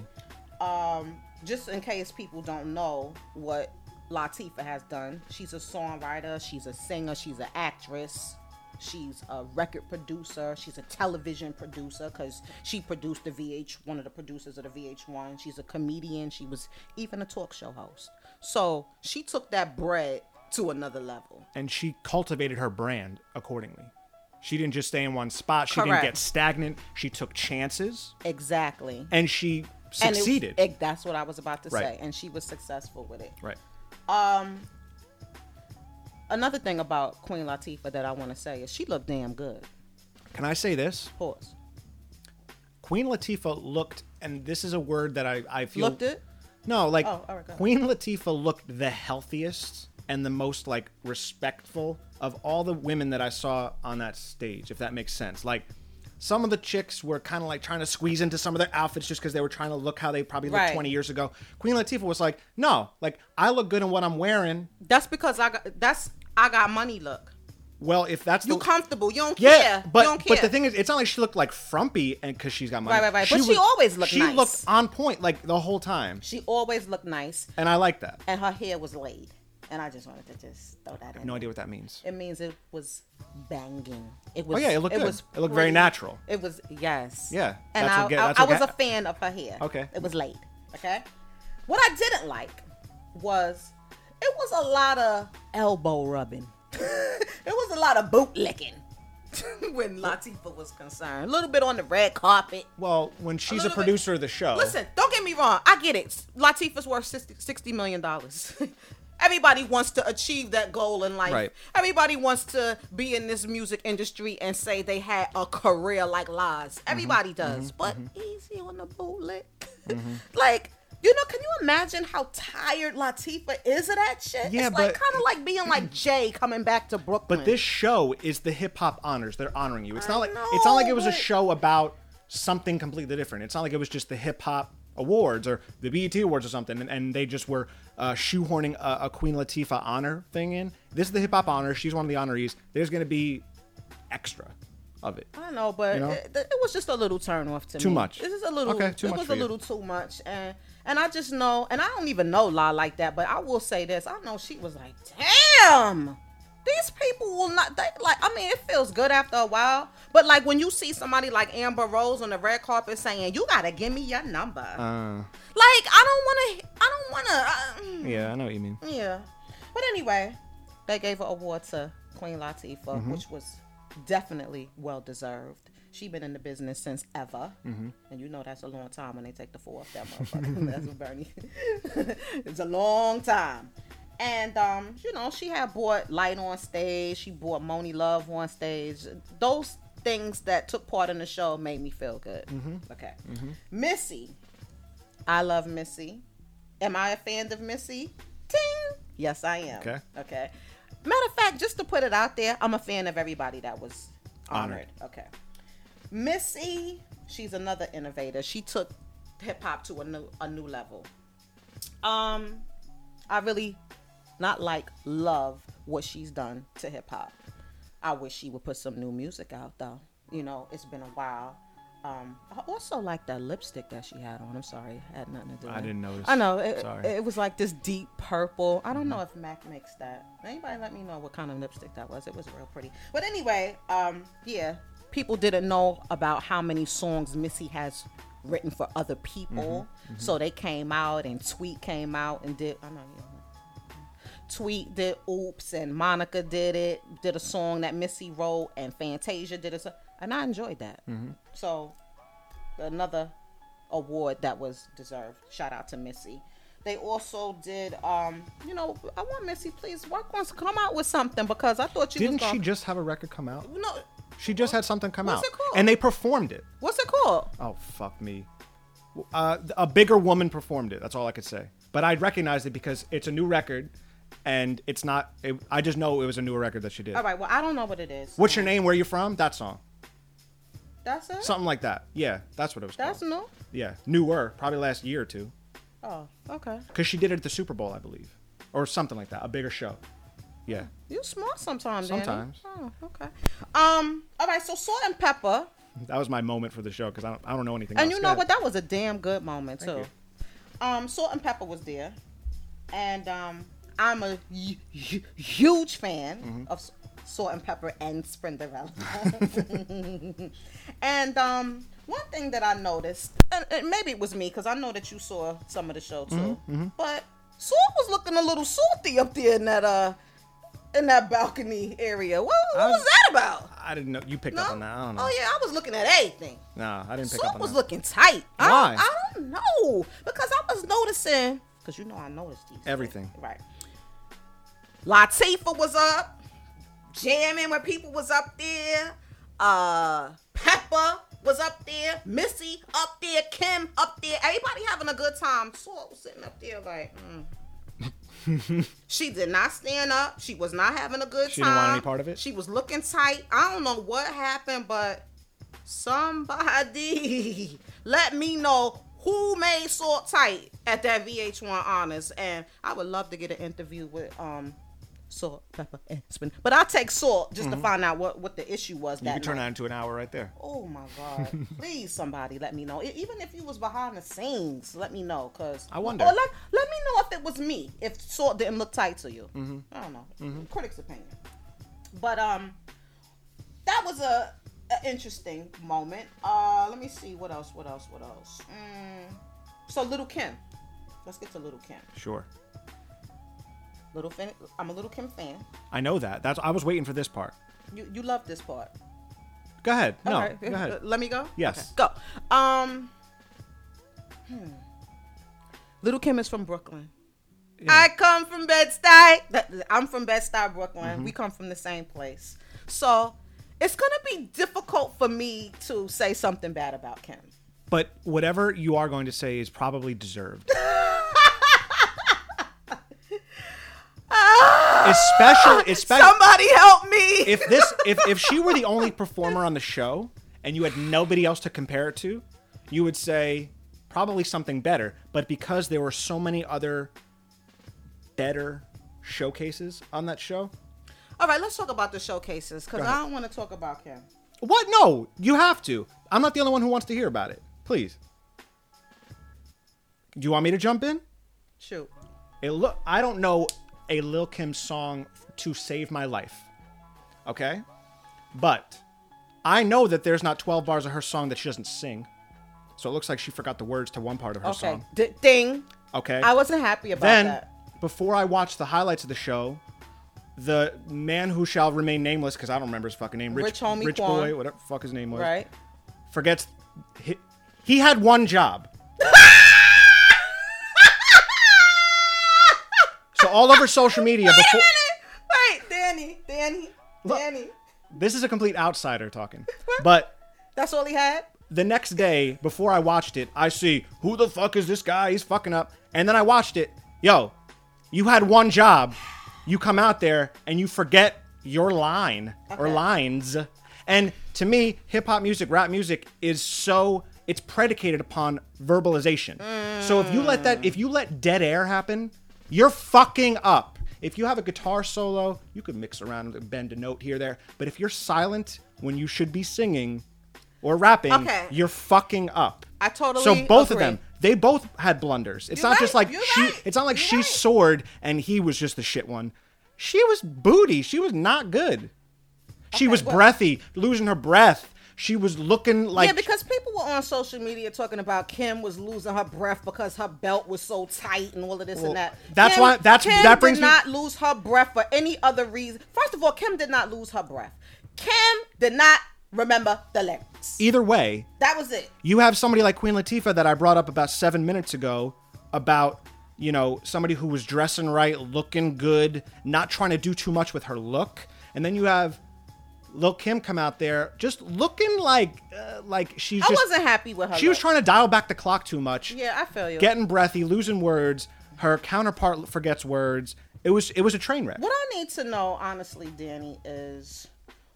Speaker 2: Um, just in case people don't know what Latifah has done, she's a songwriter, she's a singer, she's an actress. She's a record producer. She's a television producer because she produced the V H, one of the producers of the V H one. She's a comedian. She was even a talk show host. So she took that bread to another level.
Speaker 1: And she cultivated her brand accordingly. She didn't just stay in one spot. She
Speaker 2: Correct.
Speaker 1: didn't get stagnant. She took chances,
Speaker 2: Exactly.
Speaker 1: and she
Speaker 2: And it-
Speaker 1: succeeded.
Speaker 2: it- that's what I was about to
Speaker 1: Right.
Speaker 2: say. And she was successful with it.
Speaker 1: right.
Speaker 2: Um, another thing about Queen Latifah that I want to say is she looked damn good.
Speaker 1: Can I say this?
Speaker 2: Pause.
Speaker 1: Queen Latifah looked, and this is a word that I, I feel.
Speaker 2: Looked it?
Speaker 1: No, like
Speaker 2: Oh, all right, go ahead.
Speaker 1: Queen Latifah looked the healthiest and the most like respectful of all the women that I saw on that stage, if that makes sense. Like some of the chicks were kind of like trying to squeeze into some of their outfits just because they were trying to look how they probably looked
Speaker 2: Right.
Speaker 1: twenty years ago. Queen Latifah was like, no, like I look good in what I'm wearing.
Speaker 2: That's because I got, that's, I got money look.
Speaker 1: Well, if that's
Speaker 2: You
Speaker 1: the
Speaker 2: comfortable. You don't
Speaker 1: yeah,
Speaker 2: care.
Speaker 1: but
Speaker 2: you don't care.
Speaker 1: but the thing is, it's not like she looked like frumpy and because she's got money.
Speaker 2: Right, right, right. But she always looked
Speaker 1: She
Speaker 2: nice.
Speaker 1: looked on point like the whole time,
Speaker 2: She always looked nice,
Speaker 1: and I like that.
Speaker 2: and her hair was laid. And I just wanted to just throw that in.
Speaker 1: No
Speaker 2: there.
Speaker 1: idea what that means.
Speaker 2: It means it was banging. It was.
Speaker 1: Oh, yeah, it looked good.
Speaker 2: Was
Speaker 1: It looked very
Speaker 2: pretty.
Speaker 1: natural.
Speaker 2: It was yes.
Speaker 1: Yeah,
Speaker 2: and
Speaker 1: that's
Speaker 2: I,
Speaker 1: what get-
Speaker 2: I,
Speaker 1: that's
Speaker 2: I
Speaker 1: what
Speaker 2: was
Speaker 1: get-
Speaker 2: a fan of her hair.
Speaker 1: Okay.
Speaker 2: It was laid. Okay. What I didn't like was it was a lot of elbow rubbing. It was a lot of boot licking. When Latifah was concerned, a little bit on the red carpet.
Speaker 1: Well, when she's a,
Speaker 2: little bit-
Speaker 1: producer of the show,
Speaker 2: Listen, don't get me wrong. I get it. Latifah's worth sixty million dollars. Everybody wants to achieve that goal in life.
Speaker 1: Right.
Speaker 2: Everybody wants to be in this music industry and say they had a career like Laz.
Speaker 1: Mm-hmm.
Speaker 2: Everybody does. But easy on the bootleg. Like, you know, can you imagine how tired Latifah is of that shit?
Speaker 1: Yeah,
Speaker 2: it's like
Speaker 1: but-
Speaker 2: kind of like being like Jay coming back to Brooklyn.
Speaker 1: but this show is the hip hop honors. They're honoring you. It's
Speaker 2: I
Speaker 1: not like
Speaker 2: know,
Speaker 1: it's not like it was a
Speaker 2: but-
Speaker 1: show about something completely different. It's not like it was just the hip hop awards or the B E T awards or something, and, and they just were uh, shoehorning a, a Queen Latifah honor thing in. This is the hip hop honor. She's one of the honorees. There's going to be extra. of it.
Speaker 2: I know, but
Speaker 1: You know?
Speaker 2: it, it was just a little turn off to
Speaker 1: Too
Speaker 2: me.
Speaker 1: much.
Speaker 2: This is a little.
Speaker 1: Okay, too
Speaker 2: it
Speaker 1: much
Speaker 2: was
Speaker 1: for
Speaker 2: a
Speaker 1: you.
Speaker 2: little too much, and and I just know, and I don't even know La like that, but I will say this: I know she was like, damn. These people will not, they, like, I mean, it feels good after a while, but like when you see somebody like Amber Rose on the red carpet saying, you gotta give me your number.
Speaker 1: Uh,
Speaker 2: Like, I don't wanna, I don't wanna. Uh,
Speaker 1: yeah, I know what you mean.
Speaker 2: yeah. But anyway, they gave an award to Queen Latifah,
Speaker 1: Mm-hmm.
Speaker 2: which was definitely well deserved. She been in the business since ever,
Speaker 1: Mm-hmm.
Speaker 2: and you know that's a long time when they take the four off that motherfucker. That's what Bernie. It's a long time. And, um, you know, she had brought Light on stage. She brought Moni Love on stage. Those things that took part in the show made me feel good.
Speaker 1: Mm-hmm.
Speaker 2: Okay. Mm-hmm. Missy. I love Missy. Am I a fan of Missy? Ting. Yes, I am.
Speaker 1: Okay.
Speaker 2: Okay. Matter of fact, just to put it out there, I'm a fan of everybody that was honored.
Speaker 1: Honored.
Speaker 2: Okay. Missy, she's another innovator. She took hip hop to a new a new level. Um, I really not like love what she's done to hip hop. I wish she would put some new music out though. You know, it's been a while. Um, I also like that lipstick that she had on. I'm sorry, it had nothing to do with
Speaker 1: I
Speaker 2: it.
Speaker 1: didn't notice.
Speaker 2: I know. It,
Speaker 1: Sorry.
Speaker 2: it was like this deep purple. I don't know if Mac makes that. Anybody let me know what kind of lipstick that was. It was real pretty. But anyway, um, yeah, people didn't know about how many songs Missy has written for other people.
Speaker 1: Mm-hmm.
Speaker 2: So they came out and Tweet came out and did, I know you know. Tweet did Oops and Monica did it, did a song that Missy wrote and Fantasia did it. And I enjoyed that.
Speaker 1: Mm-hmm.
Speaker 2: So another award that was deserved. Shout out to Missy. They also did, um, you know, I want Missy, please work on, come out with something because I thought you
Speaker 1: Didn't
Speaker 2: was gonna,
Speaker 1: she just have a record come out?
Speaker 2: No,
Speaker 1: She just had something come
Speaker 2: What's
Speaker 1: out.
Speaker 2: it called?
Speaker 1: And they performed it.
Speaker 2: what's it called?
Speaker 1: Oh, fuck me. Uh, a bigger woman performed it. That's all I could say. But I recognized it because it's a new record, and it's not. It, I just know it was a newer record that she did.
Speaker 2: All right, well, I don't know what it is.
Speaker 1: What's your name? Where you from? That song.
Speaker 2: That's it?
Speaker 1: Something like that. Yeah, that's what it was
Speaker 2: That's
Speaker 1: called.
Speaker 2: new?
Speaker 1: Yeah, newer. Probably last year or two.
Speaker 2: Oh, okay.
Speaker 1: Because she did it at the Super Bowl, I believe, or something like that. A bigger show. Yeah.
Speaker 2: You smart sometimes, Danny.
Speaker 1: Sometimes.
Speaker 2: Oh, okay. Um. All right. So Salt and Pepper,
Speaker 1: That was my moment for the show because I don't, I don't know anything
Speaker 2: and
Speaker 1: else.
Speaker 2: you
Speaker 1: Go
Speaker 2: know
Speaker 1: ahead.
Speaker 2: what? That was a damn good moment
Speaker 1: Thank
Speaker 2: too.
Speaker 1: you.
Speaker 2: Um. Salt and Pepper was there, and um, I'm a hu- hu- huge fan
Speaker 1: Mm-hmm.
Speaker 2: of Salt and Pepper and Sprinderella. And um, one thing that I noticed, and, and maybe it was me because I know that you saw some of the show too,
Speaker 1: Mm-hmm,
Speaker 2: but Salt was looking a little salty up there in that uh in that balcony area. What, what
Speaker 1: I-
Speaker 2: was that about?
Speaker 1: I didn't know. You picked
Speaker 2: No?
Speaker 1: up on that. I don't know.
Speaker 2: Oh yeah, I was looking at everything.
Speaker 1: No, I didn't pick
Speaker 2: Salt
Speaker 1: up on
Speaker 2: was
Speaker 1: that.
Speaker 2: looking tight. I
Speaker 1: Why?
Speaker 2: don't, I don't know because I was noticing because you know I noticed these
Speaker 1: Everything.
Speaker 2: things. Right. Latifah was up, jamming when people was up there. Uh, Pepper was up there. Missy up there. Kim up there. Everybody having a good time. Salt was sitting up there like. Mm. She did not stand up. She was not having a good
Speaker 1: She
Speaker 2: time.
Speaker 1: didn't want any part of it?
Speaker 2: She was looking tight. I don't know what happened, but somebody let me know who made Salt tight at that V H one Honors. And I would love to get an interview with um Salt, Pepper, and Spin. But I'll take Salt just to find out what, what the issue was
Speaker 1: Mm-hmm. You
Speaker 2: that
Speaker 1: could turn
Speaker 2: night.
Speaker 1: that into an hour right there.
Speaker 2: Oh my God! Please, somebody, let me know. E- Even if you was behind the scenes, let me know. Cause
Speaker 1: I wonder.
Speaker 2: Or let, let me know if it was me. If Salt didn't look tight to you.
Speaker 1: Mm-hmm.
Speaker 2: I don't know. Critics' opinion. But um, that was a, a interesting moment. Uh, let me see what else. What else? What else? Mm, so Little Kim. Let's get to Little Kim.
Speaker 1: Sure.
Speaker 2: Little fan. I'm a Little Kim fan.
Speaker 1: I know that. That's. I was waiting for this part.
Speaker 2: You you love this part.
Speaker 1: Go ahead. No.
Speaker 2: All right.
Speaker 1: Go ahead.
Speaker 2: Let me go?
Speaker 1: Yes.
Speaker 2: Okay, go. Um, hmm. Little Kim is from Brooklyn.
Speaker 1: Yeah.
Speaker 2: I come from Bed-Stuy. That- I'm from Bed-Stuy, Brooklyn.
Speaker 1: Mm-hmm.
Speaker 2: We come from the same place. So it's going to be difficult for me to say something bad about Kim.
Speaker 1: But whatever you are going to say is probably deserved. especially, especially
Speaker 2: Somebody help me.
Speaker 1: if this, if if she were the only performer on the show and you had nobody else to compare it to, you would say probably something better. But because there were so many other better showcases on that show,
Speaker 2: All right, let's talk about the showcases because
Speaker 1: Go
Speaker 2: I
Speaker 1: ahead.
Speaker 2: don't want to talk about Kim.
Speaker 1: What? No, you have to. I'm not the only one who wants to hear about it. Please. Do you want me to jump in?
Speaker 2: Shoot.
Speaker 1: It look. I don't know a Lil Kim song to save my life. Okay? But I know that there's not twelve bars of her song that she doesn't sing. So it looks like she forgot the words to one part of her
Speaker 2: Okay.
Speaker 1: song.
Speaker 2: D- ding.
Speaker 1: Okay.
Speaker 2: I wasn't happy about
Speaker 1: then,
Speaker 2: that.
Speaker 1: before I watched the highlights of the show, the man who shall remain nameless, because I don't remember his fucking name, Rich,
Speaker 2: Rich Homie
Speaker 1: Rich
Speaker 2: Quan.
Speaker 1: Boy, whatever the fuck his name was,
Speaker 2: Right.
Speaker 1: forgets he, he had one job. So all over social media
Speaker 2: Wait
Speaker 1: before.
Speaker 2: a minute. Wait, Danny, Danny,
Speaker 1: Look.
Speaker 2: Danny.
Speaker 1: This is a complete outsider talking, but
Speaker 2: That's all he had?
Speaker 1: the next day before I watched it, I see who the fuck is this guy? He's fucking up, and then I watched it. Yo, you had one job. You come out there and you forget your line or
Speaker 2: Okay.
Speaker 1: lines. And to me, hip hop music, rap music is so it's predicated upon verbalization. So if you let that if you let dead air happen, you're fucking up. If you have a guitar solo, you could mix around and bend a note here there, but if you're silent when you should be singing or rapping,
Speaker 2: Okay.
Speaker 1: you're fucking up.
Speaker 2: I totally
Speaker 1: So both
Speaker 2: agree.
Speaker 1: of them, they both had blunders. It's
Speaker 2: You're
Speaker 1: not just
Speaker 2: right,
Speaker 1: like
Speaker 2: you're
Speaker 1: she.
Speaker 2: right,
Speaker 1: It's not like
Speaker 2: you're
Speaker 1: she
Speaker 2: right.
Speaker 1: soared and he was just the shit one. She was booty. She was not good. She
Speaker 2: Okay,
Speaker 1: was
Speaker 2: well-
Speaker 1: breathy, losing her breath. She was looking like
Speaker 2: Yeah, because people were on social media talking about Kim was losing her breath because her belt was so tight and all of this
Speaker 1: Well,
Speaker 2: and that.
Speaker 1: that's
Speaker 2: Kim,
Speaker 1: why- that's-
Speaker 2: Kim
Speaker 1: that brings
Speaker 2: did
Speaker 1: me-
Speaker 2: not lose her breath for any other reason. First of all, Kim did not lose her breath. Kim did not remember the lyrics.
Speaker 1: either way.
Speaker 2: That was it.
Speaker 1: You have somebody like Queen Latifah that I brought up about seven minutes ago about, you know, somebody who was dressing right, looking good, not trying to do too much with her look. And then you have Lil Kim come out there just looking like uh, like she's
Speaker 2: I
Speaker 1: just...
Speaker 2: wasn't happy with her.
Speaker 1: She was
Speaker 2: look.
Speaker 1: trying to dial back the clock too much.
Speaker 2: Yeah, I feel you.
Speaker 1: Getting breathy, losing words. Her counterpart forgets words. It was it was a train wreck.
Speaker 2: What I need to know, honestly, Danny, is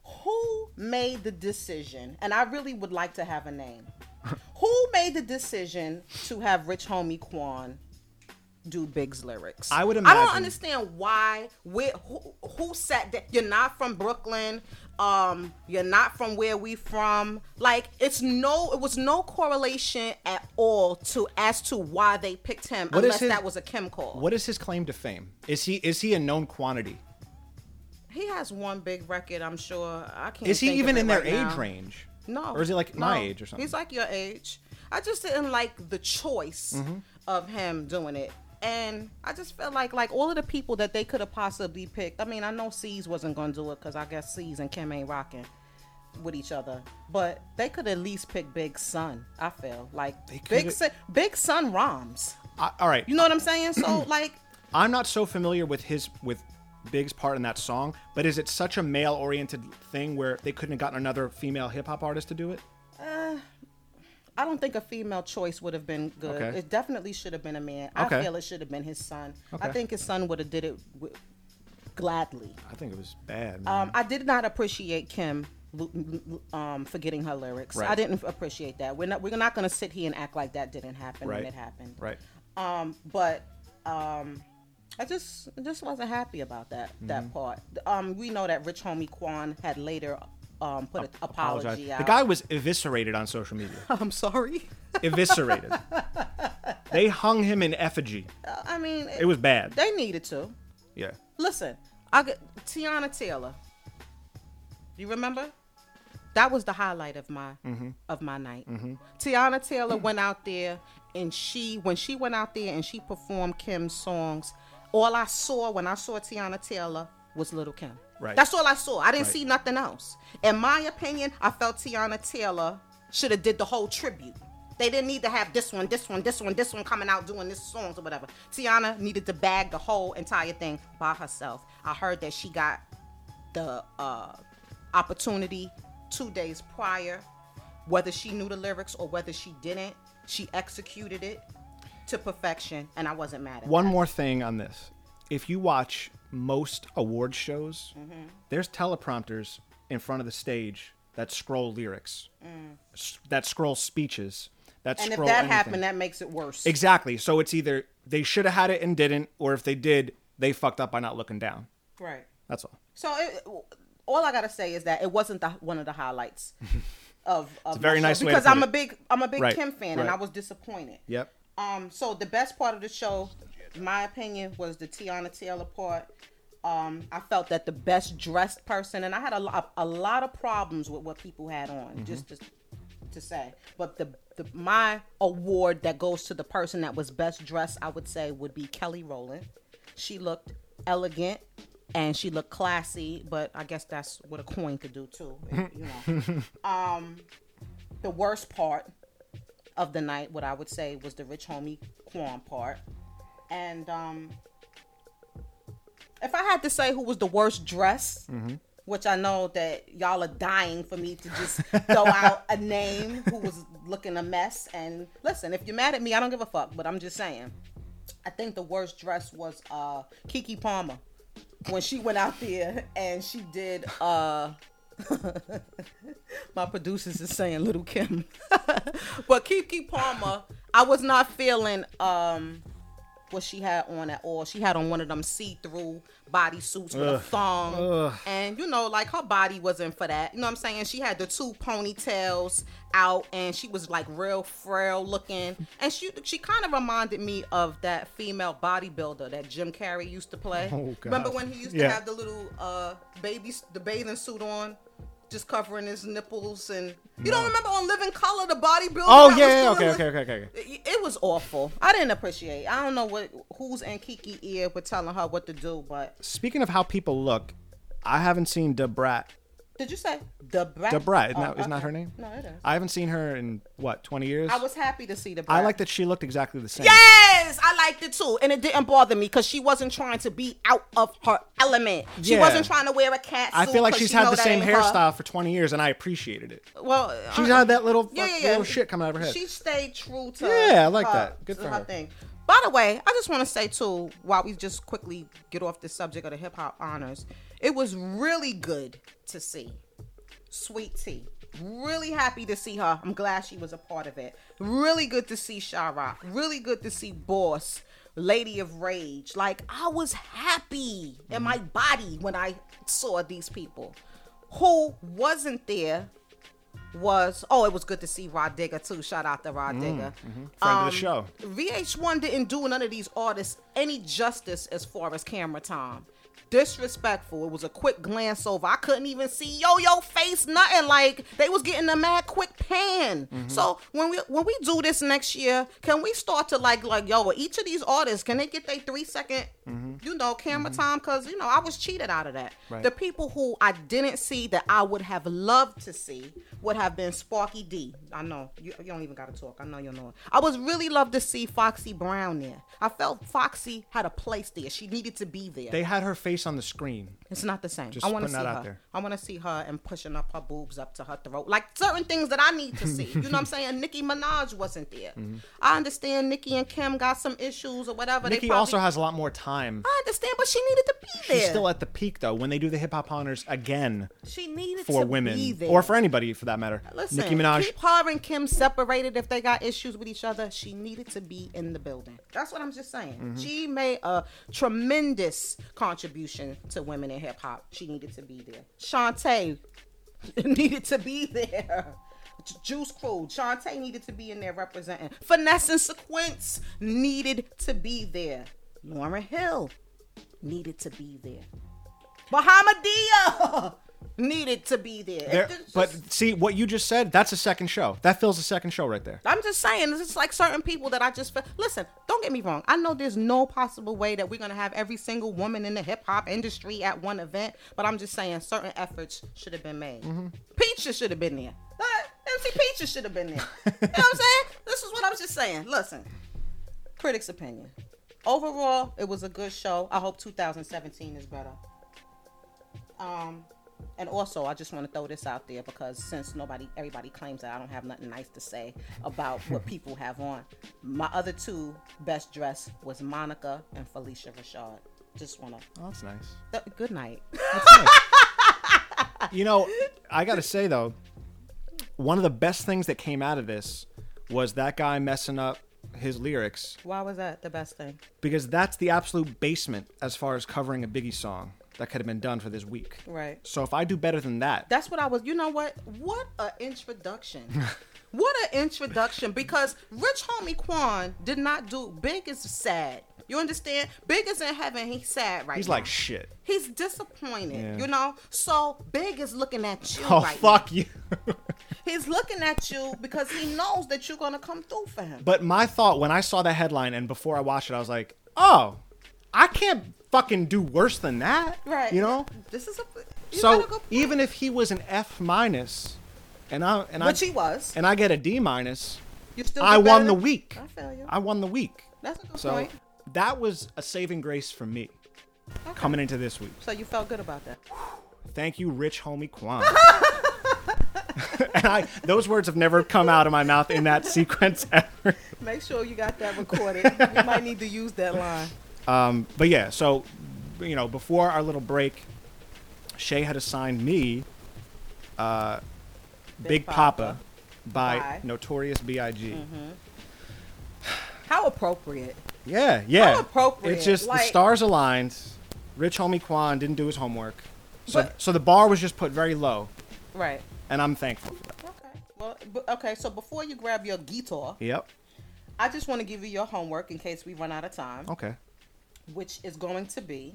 Speaker 2: who made the decision, and I really would like to have a name. Who made the decision to have Rich Homie Quan do Big's lyrics?
Speaker 1: I would
Speaker 2: I don't
Speaker 1: imagine-
Speaker 2: understand why. Where who, who sat there? You're not from Brooklyn. Um, you're not from where we from. Like, it's no. It was no correlation at all to as to why they picked him,
Speaker 1: What is
Speaker 2: unless
Speaker 1: his-
Speaker 2: that was a Kim call.
Speaker 1: What is his claim to fame? Is he is he a known quantity?
Speaker 2: He has one big record, I'm sure. I can't.
Speaker 1: Is he
Speaker 2: think of
Speaker 1: even
Speaker 2: it
Speaker 1: in their
Speaker 2: right
Speaker 1: age
Speaker 2: now.
Speaker 1: range?
Speaker 2: No.
Speaker 1: Or is he like my
Speaker 2: No.
Speaker 1: age or something?
Speaker 2: He's like your age. I just didn't like the choice
Speaker 1: Mm-hmm.
Speaker 2: of him doing it. And I just felt like like all of the people that they could have possibly picked. I mean, I know C's wasn't going to do it because I guess C's and Kim ain't rocking with each other. But they could at least pick Big Son, I feel. Like,
Speaker 1: They
Speaker 2: Big
Speaker 1: coulda-
Speaker 2: Son, Big Son rhymes.
Speaker 1: I, all right.
Speaker 2: You know what I'm saying? So, like,
Speaker 1: I'm not so familiar with his with Big's part in that song, but is it such a male-oriented thing where they couldn't have gotten another female hip-hop artist to do it?
Speaker 2: I don't think a female choice would have been good.
Speaker 1: Okay.
Speaker 2: It definitely should have been a man.
Speaker 1: Okay.
Speaker 2: I feel it should have been his son.
Speaker 1: Okay.
Speaker 2: I think his son would have did it w- gladly.
Speaker 1: I think it was bad. Man.
Speaker 2: Um, I did not appreciate Kim lo- um, forgetting her lyrics.
Speaker 1: Right.
Speaker 2: I didn't appreciate that. We're not we're not going to sit here and act like that didn't happen
Speaker 1: right.
Speaker 2: when it happened.
Speaker 1: Right.
Speaker 2: Um, but um, I just just wasn't happy about that
Speaker 1: Mm-hmm.
Speaker 2: that part. Um, we know that Rich Homie Quan had later um, put an apology
Speaker 1: Apologize.
Speaker 2: out.
Speaker 1: The guy was eviscerated on social media.
Speaker 2: I'm sorry.
Speaker 1: Eviscerated. They hung him in effigy.
Speaker 2: I mean,
Speaker 1: It was bad.
Speaker 2: they needed to.
Speaker 1: Yeah.
Speaker 2: Listen, I get Tiana Taylor. You remember? That was the highlight of my
Speaker 1: Mm-hmm.
Speaker 2: of my night. Tiana Taylor went out there and she when she went out there and she performed Kim's songs, all I saw when I saw Tiana Taylor was Little Kim.
Speaker 1: Right.
Speaker 2: That's all I saw. I didn't
Speaker 1: Right.
Speaker 2: see nothing else. In my opinion, I felt Tiana Taylor should have did the whole tribute. They didn't need to have this one, this one, this one, this one coming out doing this songs or whatever. Tiana needed to bag the whole entire thing by herself. I heard that she got the uh, opportunity two days prior, whether she knew the lyrics or whether she didn't. She executed it to perfection, and I wasn't mad at
Speaker 1: One
Speaker 2: that.
Speaker 1: more thing on this. If you watch most award shows,
Speaker 2: Mm-hmm.
Speaker 1: there's teleprompters in front of the stage that scroll lyrics, s- that scroll speeches, that
Speaker 2: Mm. And if
Speaker 1: scroll
Speaker 2: that
Speaker 1: anything.
Speaker 2: happened, that makes it worse.
Speaker 1: Exactly. So it's either they should have had it and didn't, or if they did, they fucked up by not looking down.
Speaker 2: Right.
Speaker 1: That's all.
Speaker 2: So it, all I gotta say is that it wasn't the, one of the highlights of, of
Speaker 1: it's a very
Speaker 2: my
Speaker 1: nice
Speaker 2: show
Speaker 1: way to
Speaker 2: because
Speaker 1: put
Speaker 2: I'm
Speaker 1: it.
Speaker 2: a big I'm a big
Speaker 1: Right,
Speaker 2: Kim fan
Speaker 1: right.
Speaker 2: and I was disappointed.
Speaker 1: Yep.
Speaker 2: Um, so the best part of the show, in my opinion, was the Tiana Taylor part. Um, I felt that the best dressed person, and I had a lot, a lot of problems with what people had on, mm-hmm. just to, to say. But the, the my award that goes to the person that was best dressed, I would say, would be Kelly Rowland. She looked elegant and she looked classy, but I guess that's what a queen could do too. You know. um, the worst part of the night, what I would say, was the Rich Homie Quan part, and um. If I had to say who was the worst dressed, mm-hmm. which I know that y'all are dying for me to just throw out a name who was looking a mess. And listen, if you're mad at me, I don't give a fuck. But I'm just saying, I think the worst dress was uh, Keke Palmer when she went out there and she did. Uh, my producers is saying Little Kim, but Keke Palmer, I was not feeling. Um, what she had on at all. She had on one of them see-through bodysuits with Ugh. a thong. Ugh. And, you know, like, her body wasn't for that. You know what I'm saying? She had the two ponytails out, and she was, like, real frail looking. And she she kind of reminded me of that female bodybuilder that Jim Carrey used to play. Oh, God. Remember when he used to yeah. have the little uh, baby, the bathing suit on? Just covering his nipples, and you no. don't remember on Living Color the bodybuilder?
Speaker 1: Oh yeah, yeah okay, okay, okay, okay.
Speaker 2: It, it was awful. I didn't appreciate. I don't know what who's in Keke ear for telling her what to do, but
Speaker 1: speaking of how people look, I haven't seen Da Brat.
Speaker 2: Did you say Da Brat?
Speaker 1: Da Brat, isn't,
Speaker 2: oh,
Speaker 1: that, isn't
Speaker 2: okay.
Speaker 1: that her name?
Speaker 2: No, it is.
Speaker 1: I haven't seen her in what twenty years.
Speaker 2: I was happy to see Da Brat.
Speaker 1: I like that she looked exactly the same.
Speaker 2: Yes, I liked it too, and it didn't bother me because she wasn't trying to be out of her element. She
Speaker 1: yeah.
Speaker 2: wasn't trying to wear a cat suit.
Speaker 1: I feel like she's
Speaker 2: she
Speaker 1: had the same hairstyle
Speaker 2: her.
Speaker 1: for twenty years, and I appreciated it.
Speaker 2: Well,
Speaker 1: she's
Speaker 2: uh,
Speaker 1: had that little,
Speaker 2: yeah,
Speaker 1: fuck,
Speaker 2: yeah, yeah.
Speaker 1: little shit coming out of her head.
Speaker 2: She stayed true to.
Speaker 1: Yeah, I like
Speaker 2: her,
Speaker 1: that. Good for her.
Speaker 2: her thing. By the way, I just want to say too, while we just quickly get off the subject of the hip hop honors, it was really good to see Sweet Tea. Really happy to see her. I'm glad she was a part of it. Really good to see Sha-Rock. Really good to see Boss, Lady of Rage. Like, I was happy in my body when I saw these people. Who wasn't there was, oh, it was good to see Rod Digger too. Shout out to Rod mm, Digger.
Speaker 1: Mm-hmm. Friend um, of the show.
Speaker 2: V H one didn't do none of these artists any justice as far as camera time. Disrespectful. It was a quick glance over. I couldn't even see yo yo face, nothing. Like, they was getting a mad quick pan. Mm-hmm. So when we when we do this next year, can we start to like like yo, each of these artists, can they get their three second mm-hmm. you know camera mm-hmm. time? Because you know I was cheated out of that. Right. The people who I didn't see that I would have loved to see would have been Sparky D. I know you, you don't even gotta talk. I know you know it. I was really love to see Foxy Brown there. I felt Foxy had a place there. She needed to be there.
Speaker 1: They had her face on the screen.
Speaker 2: It's not the same.
Speaker 1: Just
Speaker 2: I want to see
Speaker 1: that out
Speaker 2: her.
Speaker 1: There.
Speaker 2: I want to see her and pushing up her boobs up to her throat. Like certain things that I need to see. You know what I'm saying? Nicki Minaj wasn't there. Mm-hmm. I understand Nicki and Kim got some issues or whatever.
Speaker 1: Nicki probably, also has a lot more time.
Speaker 2: I understand, but she needed to be there.
Speaker 1: She's still at the peak though. When they do the hip hop honors again,
Speaker 2: she needed
Speaker 1: for
Speaker 2: to
Speaker 1: women
Speaker 2: be there.
Speaker 1: Or for anybody for that matter.
Speaker 2: Listen,
Speaker 1: Nicki Minaj.
Speaker 2: Keep her and Kim separated if they got issues with each other. She needed to be in the building. That's what I'm just saying. Mm-hmm. She made a tremendous contribution to women in hip hop. She needed to be there. Shantae needed to be there. Juice Crew, Shantae needed to be in there representing. Finesse and Sequence needed to be there. Lauryn Hill needed to be there. Bahamadia needed to be there.
Speaker 1: there
Speaker 2: just,
Speaker 1: but see, what you just said, that's a second show. That fills a second show right there.
Speaker 2: I'm just saying, it's like certain people that I just feel. Listen, don't get me wrong. I know there's no possible way that we're going to have every single woman in the hip-hop industry at one event, but I'm just saying certain efforts should have been made. Mm-hmm. Peaches should have been there. Uh, M C Peaches should have been there. You know what I'm saying? This is what I'm just saying. Listen, critics' opinion. Overall, it was a good show. I hope two thousand seventeen is better. Um... And also, I just want to throw this out there because since nobody, everybody claims that I don't have nothing nice to say about what people have on, my other two best dressed was Monica and Felicia Rashad. Just want to.
Speaker 1: Oh, that's nice.
Speaker 2: Th- good night.
Speaker 1: That's nice. You know, I got to say, though, one of the best things that came out of this was that guy messing up his lyrics.
Speaker 2: Why was that the best thing?
Speaker 1: Because that's the absolute basement as far as covering a Biggie song. that could have been done for this week.
Speaker 2: Right.
Speaker 1: So if I do better than that,
Speaker 2: That's what I was. You know what? What a introduction. What an introduction. Because Rich Homie Quan did not do. Big is sad. You understand? Big is in heaven. He's sad right
Speaker 1: he's
Speaker 2: now.
Speaker 1: like shit.
Speaker 2: He's disappointed.
Speaker 1: Yeah.
Speaker 2: You know. So Big is looking at you
Speaker 1: Oh
Speaker 2: right
Speaker 1: fuck
Speaker 2: now.
Speaker 1: you.
Speaker 2: He's looking at you because he knows that you're gonna come through for him.
Speaker 1: But my thought when I saw that headline and before I watched it, I was like, oh, I can't fucking do worse than that.
Speaker 2: Right.
Speaker 1: You know.
Speaker 2: This is a. You
Speaker 1: So
Speaker 2: got a good point.
Speaker 1: even if he was an F minus, and I and
Speaker 2: Which
Speaker 1: I
Speaker 2: he was.
Speaker 1: and I get a D minus,
Speaker 2: You still.
Speaker 1: I
Speaker 2: do
Speaker 1: won
Speaker 2: better
Speaker 1: the
Speaker 2: than-
Speaker 1: week.
Speaker 2: I feel you.
Speaker 1: I won the week.
Speaker 2: That's a good
Speaker 1: So
Speaker 2: point.
Speaker 1: that was a saving grace for me coming into this week.
Speaker 2: So you felt good about that.
Speaker 1: Thank you, Rich Homie Quan. And I, those words have never come out of my mouth in that sequence ever.
Speaker 2: Make sure you got that recorded. You might need to use that line.
Speaker 1: Um, but yeah, so you know, before our little break, Shay had assigned me uh, Big,
Speaker 2: Big
Speaker 1: Papa,
Speaker 2: Papa
Speaker 1: by
Speaker 2: by-
Speaker 1: Notorious B I G
Speaker 2: How appropriate.
Speaker 1: Yeah, yeah.
Speaker 2: How appropriate.
Speaker 1: It's just
Speaker 2: Like-
Speaker 1: the stars aligned. Rich Homie Quan didn't do his homework, so
Speaker 2: But-
Speaker 1: so the bar was just put very low,
Speaker 2: Right.
Speaker 1: and I'm thankful for that.
Speaker 2: Okay. Well, b- okay. So before you grab your guitar,
Speaker 1: Yep.
Speaker 2: I just want to give you your homework in case we run out of time,
Speaker 1: Okay.
Speaker 2: which is going to be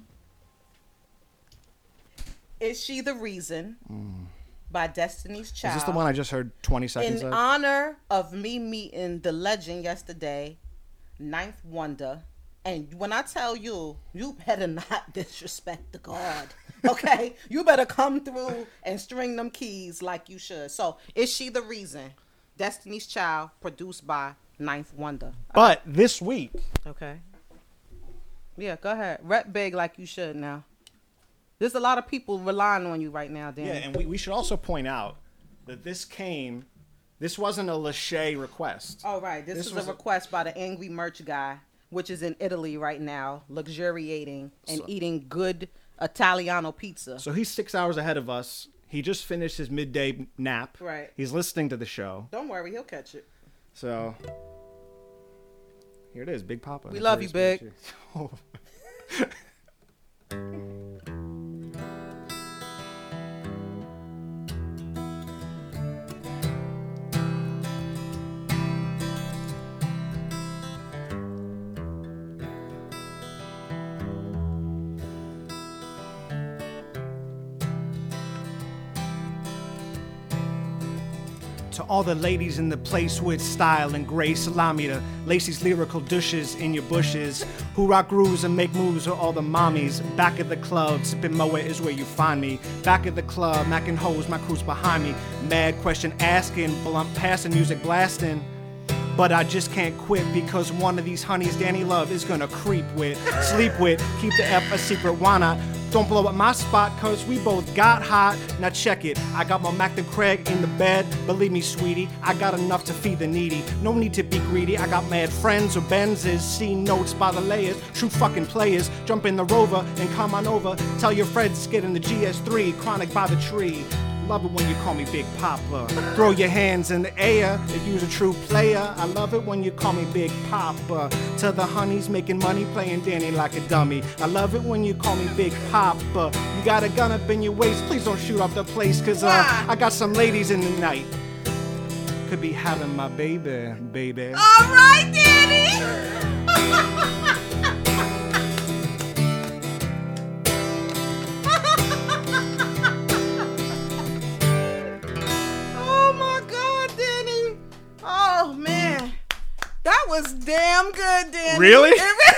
Speaker 2: "Is She the Reason" by Destiny's Child.
Speaker 1: Is this the one I just heard twenty seconds
Speaker 2: In
Speaker 1: of?
Speaker 2: honor of me meeting the legend yesterday, Ninth Wonder. And when I tell you, you better not disrespect the God. Okay? You better come through and string them keys like you should. So, Is She the Reason? Destiny's Child, produced by Ninth Wonder.
Speaker 1: But this week,
Speaker 2: Okay. Yeah, go ahead. Rep big like you should now. There's a lot of people relying on you right now, Dan.
Speaker 1: yeah, and we, we should also point out that this came, this wasn't a Lachey request.
Speaker 2: Oh, right. This,
Speaker 1: This
Speaker 2: is
Speaker 1: was
Speaker 2: a
Speaker 1: a-
Speaker 2: request by the Angry Merch Guy, which is in Italy right now, luxuriating and
Speaker 1: So-
Speaker 2: eating good Italiano pizza.
Speaker 1: So he's six hours ahead of us. He just finished his midday nap.
Speaker 2: Right.
Speaker 1: He's listening to the show.
Speaker 2: Don't worry, he'll catch it.
Speaker 1: So here it is, Big Papa.
Speaker 2: We love you, Big.
Speaker 1: Oh. To all the ladies in the place with style and grace, allow me to lace these lyrical douches in your bushes. Who rock grooves and make moves with all the mommies. Back at the club, sipping Moe is where you find me. Back at the club, macking hoes, my crew's behind me. Mad question asking, blunt passing, music blasting. But I just can't quit because one of these honeys Danny Love is gonna creep with, sleep with, keep the F a secret, why not? Don't blow up my spot cause we both got hot. Now check it, I got my Mac and Craig in the bed. Believe me, sweetie, I got enough to feed the needy. No need to be greedy, I got mad friends or Benzes. See notes by the layers, true fucking players. Jump in the Rover and come on over. Tell your friends get in the G S three, chronic by the tree. Love it when you call me Big Papa. Throw your hands in the air if you's a true player. I love it when you call me Big Papa. To the honeys making money playing Danny like a dummy. I love it when you call me Big Papa. You got a gun up in your waist, please don't shoot up the place. Cause uh, I got some ladies in the night. Could be having my baby, baby.
Speaker 2: All right, Danny! Oh my God, Danny! Oh man, that was damn good, Danny.
Speaker 1: Really?
Speaker 2: It re-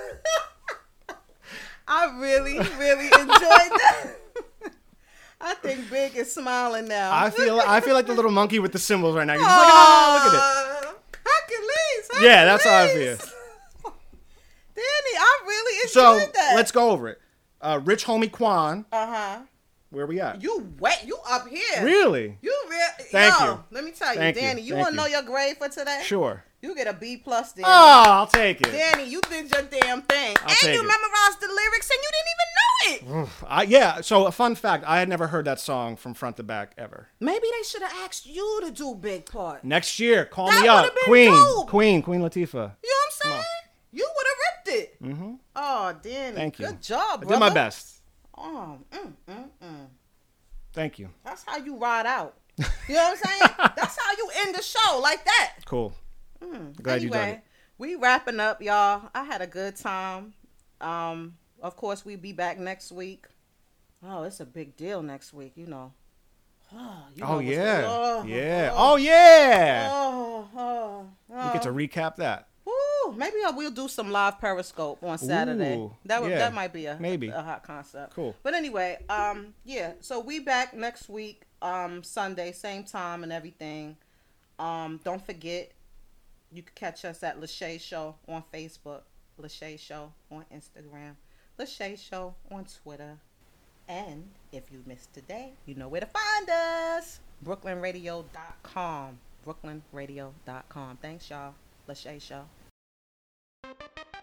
Speaker 2: I really, really enjoyed that. I think Big is smiling now.
Speaker 1: I feel I feel like the little monkey with the cymbals right now. You're just like, oh, look at it.
Speaker 2: Hercules, Hercules.
Speaker 1: Yeah, that's how I feel.
Speaker 2: Danny, I really enjoyed
Speaker 1: So
Speaker 2: that.
Speaker 1: let's go over it. Uh, Rich Homie Quan,
Speaker 2: Uh huh.
Speaker 1: where we at?
Speaker 2: You wet? You up here?
Speaker 1: Really?
Speaker 2: You real?
Speaker 1: Thank
Speaker 2: Yo,
Speaker 1: you.
Speaker 2: Let me tell you,
Speaker 1: Thank you.
Speaker 2: Danny. You,
Speaker 1: Thank
Speaker 2: want to know
Speaker 1: you.
Speaker 2: your grade for today?
Speaker 1: Sure.
Speaker 2: You get a B plus, Danny.
Speaker 1: Oh, I'll take it.
Speaker 2: Danny, you did your damn thing,
Speaker 1: I'll
Speaker 2: and
Speaker 1: take
Speaker 2: you
Speaker 1: it.
Speaker 2: memorized the lyrics, and you didn't even know it.
Speaker 1: I, yeah, so a fun fact, I had never heard that song from front to back ever.
Speaker 2: Maybe they should have asked you to do big part.
Speaker 1: Next year, call
Speaker 2: That
Speaker 1: me up.
Speaker 2: would've been
Speaker 1: Queen,
Speaker 2: dope.
Speaker 1: Queen, Queen Latifah.
Speaker 2: You know what I'm saying?
Speaker 1: on.
Speaker 2: You would have ripped it. Mm-hmm. Oh, Danny.
Speaker 1: Thank you.
Speaker 2: Good job,
Speaker 1: I
Speaker 2: brother.
Speaker 1: did my best.
Speaker 2: Oh, mm, mm, mm.
Speaker 1: Thank you.
Speaker 2: That's how you ride out. You know what I'm saying? That's how you end the show, like that.
Speaker 1: Cool.
Speaker 2: Mm.
Speaker 1: Glad
Speaker 2: anyway,
Speaker 1: you done it.
Speaker 2: We wrapping up, y'all. I had a good time. Um, of course, we'll be back next week. Oh, it's a big deal next week, you know. Oh, you know
Speaker 1: oh yeah.
Speaker 2: Oh,
Speaker 1: yeah.
Speaker 2: Oh,
Speaker 1: oh yeah.
Speaker 2: Oh, oh, oh.
Speaker 1: We get to recap that.
Speaker 2: Ooh, maybe I will do some live Periscope on Saturday.
Speaker 1: Ooh,
Speaker 2: that would,
Speaker 1: yeah.
Speaker 2: that might be a
Speaker 1: Maybe.
Speaker 2: a hot concept.
Speaker 1: Cool.
Speaker 2: But anyway, um, yeah. So we back next week, um, Sunday, same time and everything. Um, don't forget, you can catch us at Lachey Show on Facebook, Lachey Show on Instagram, Lachey Show on Twitter, and if you missed today, you know where to find us. Brooklyn Radio dot com. Brooklyn Radio dot com. Thanks, y'all. Lachey Show.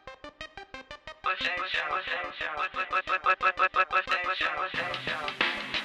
Speaker 2: Lachey Show.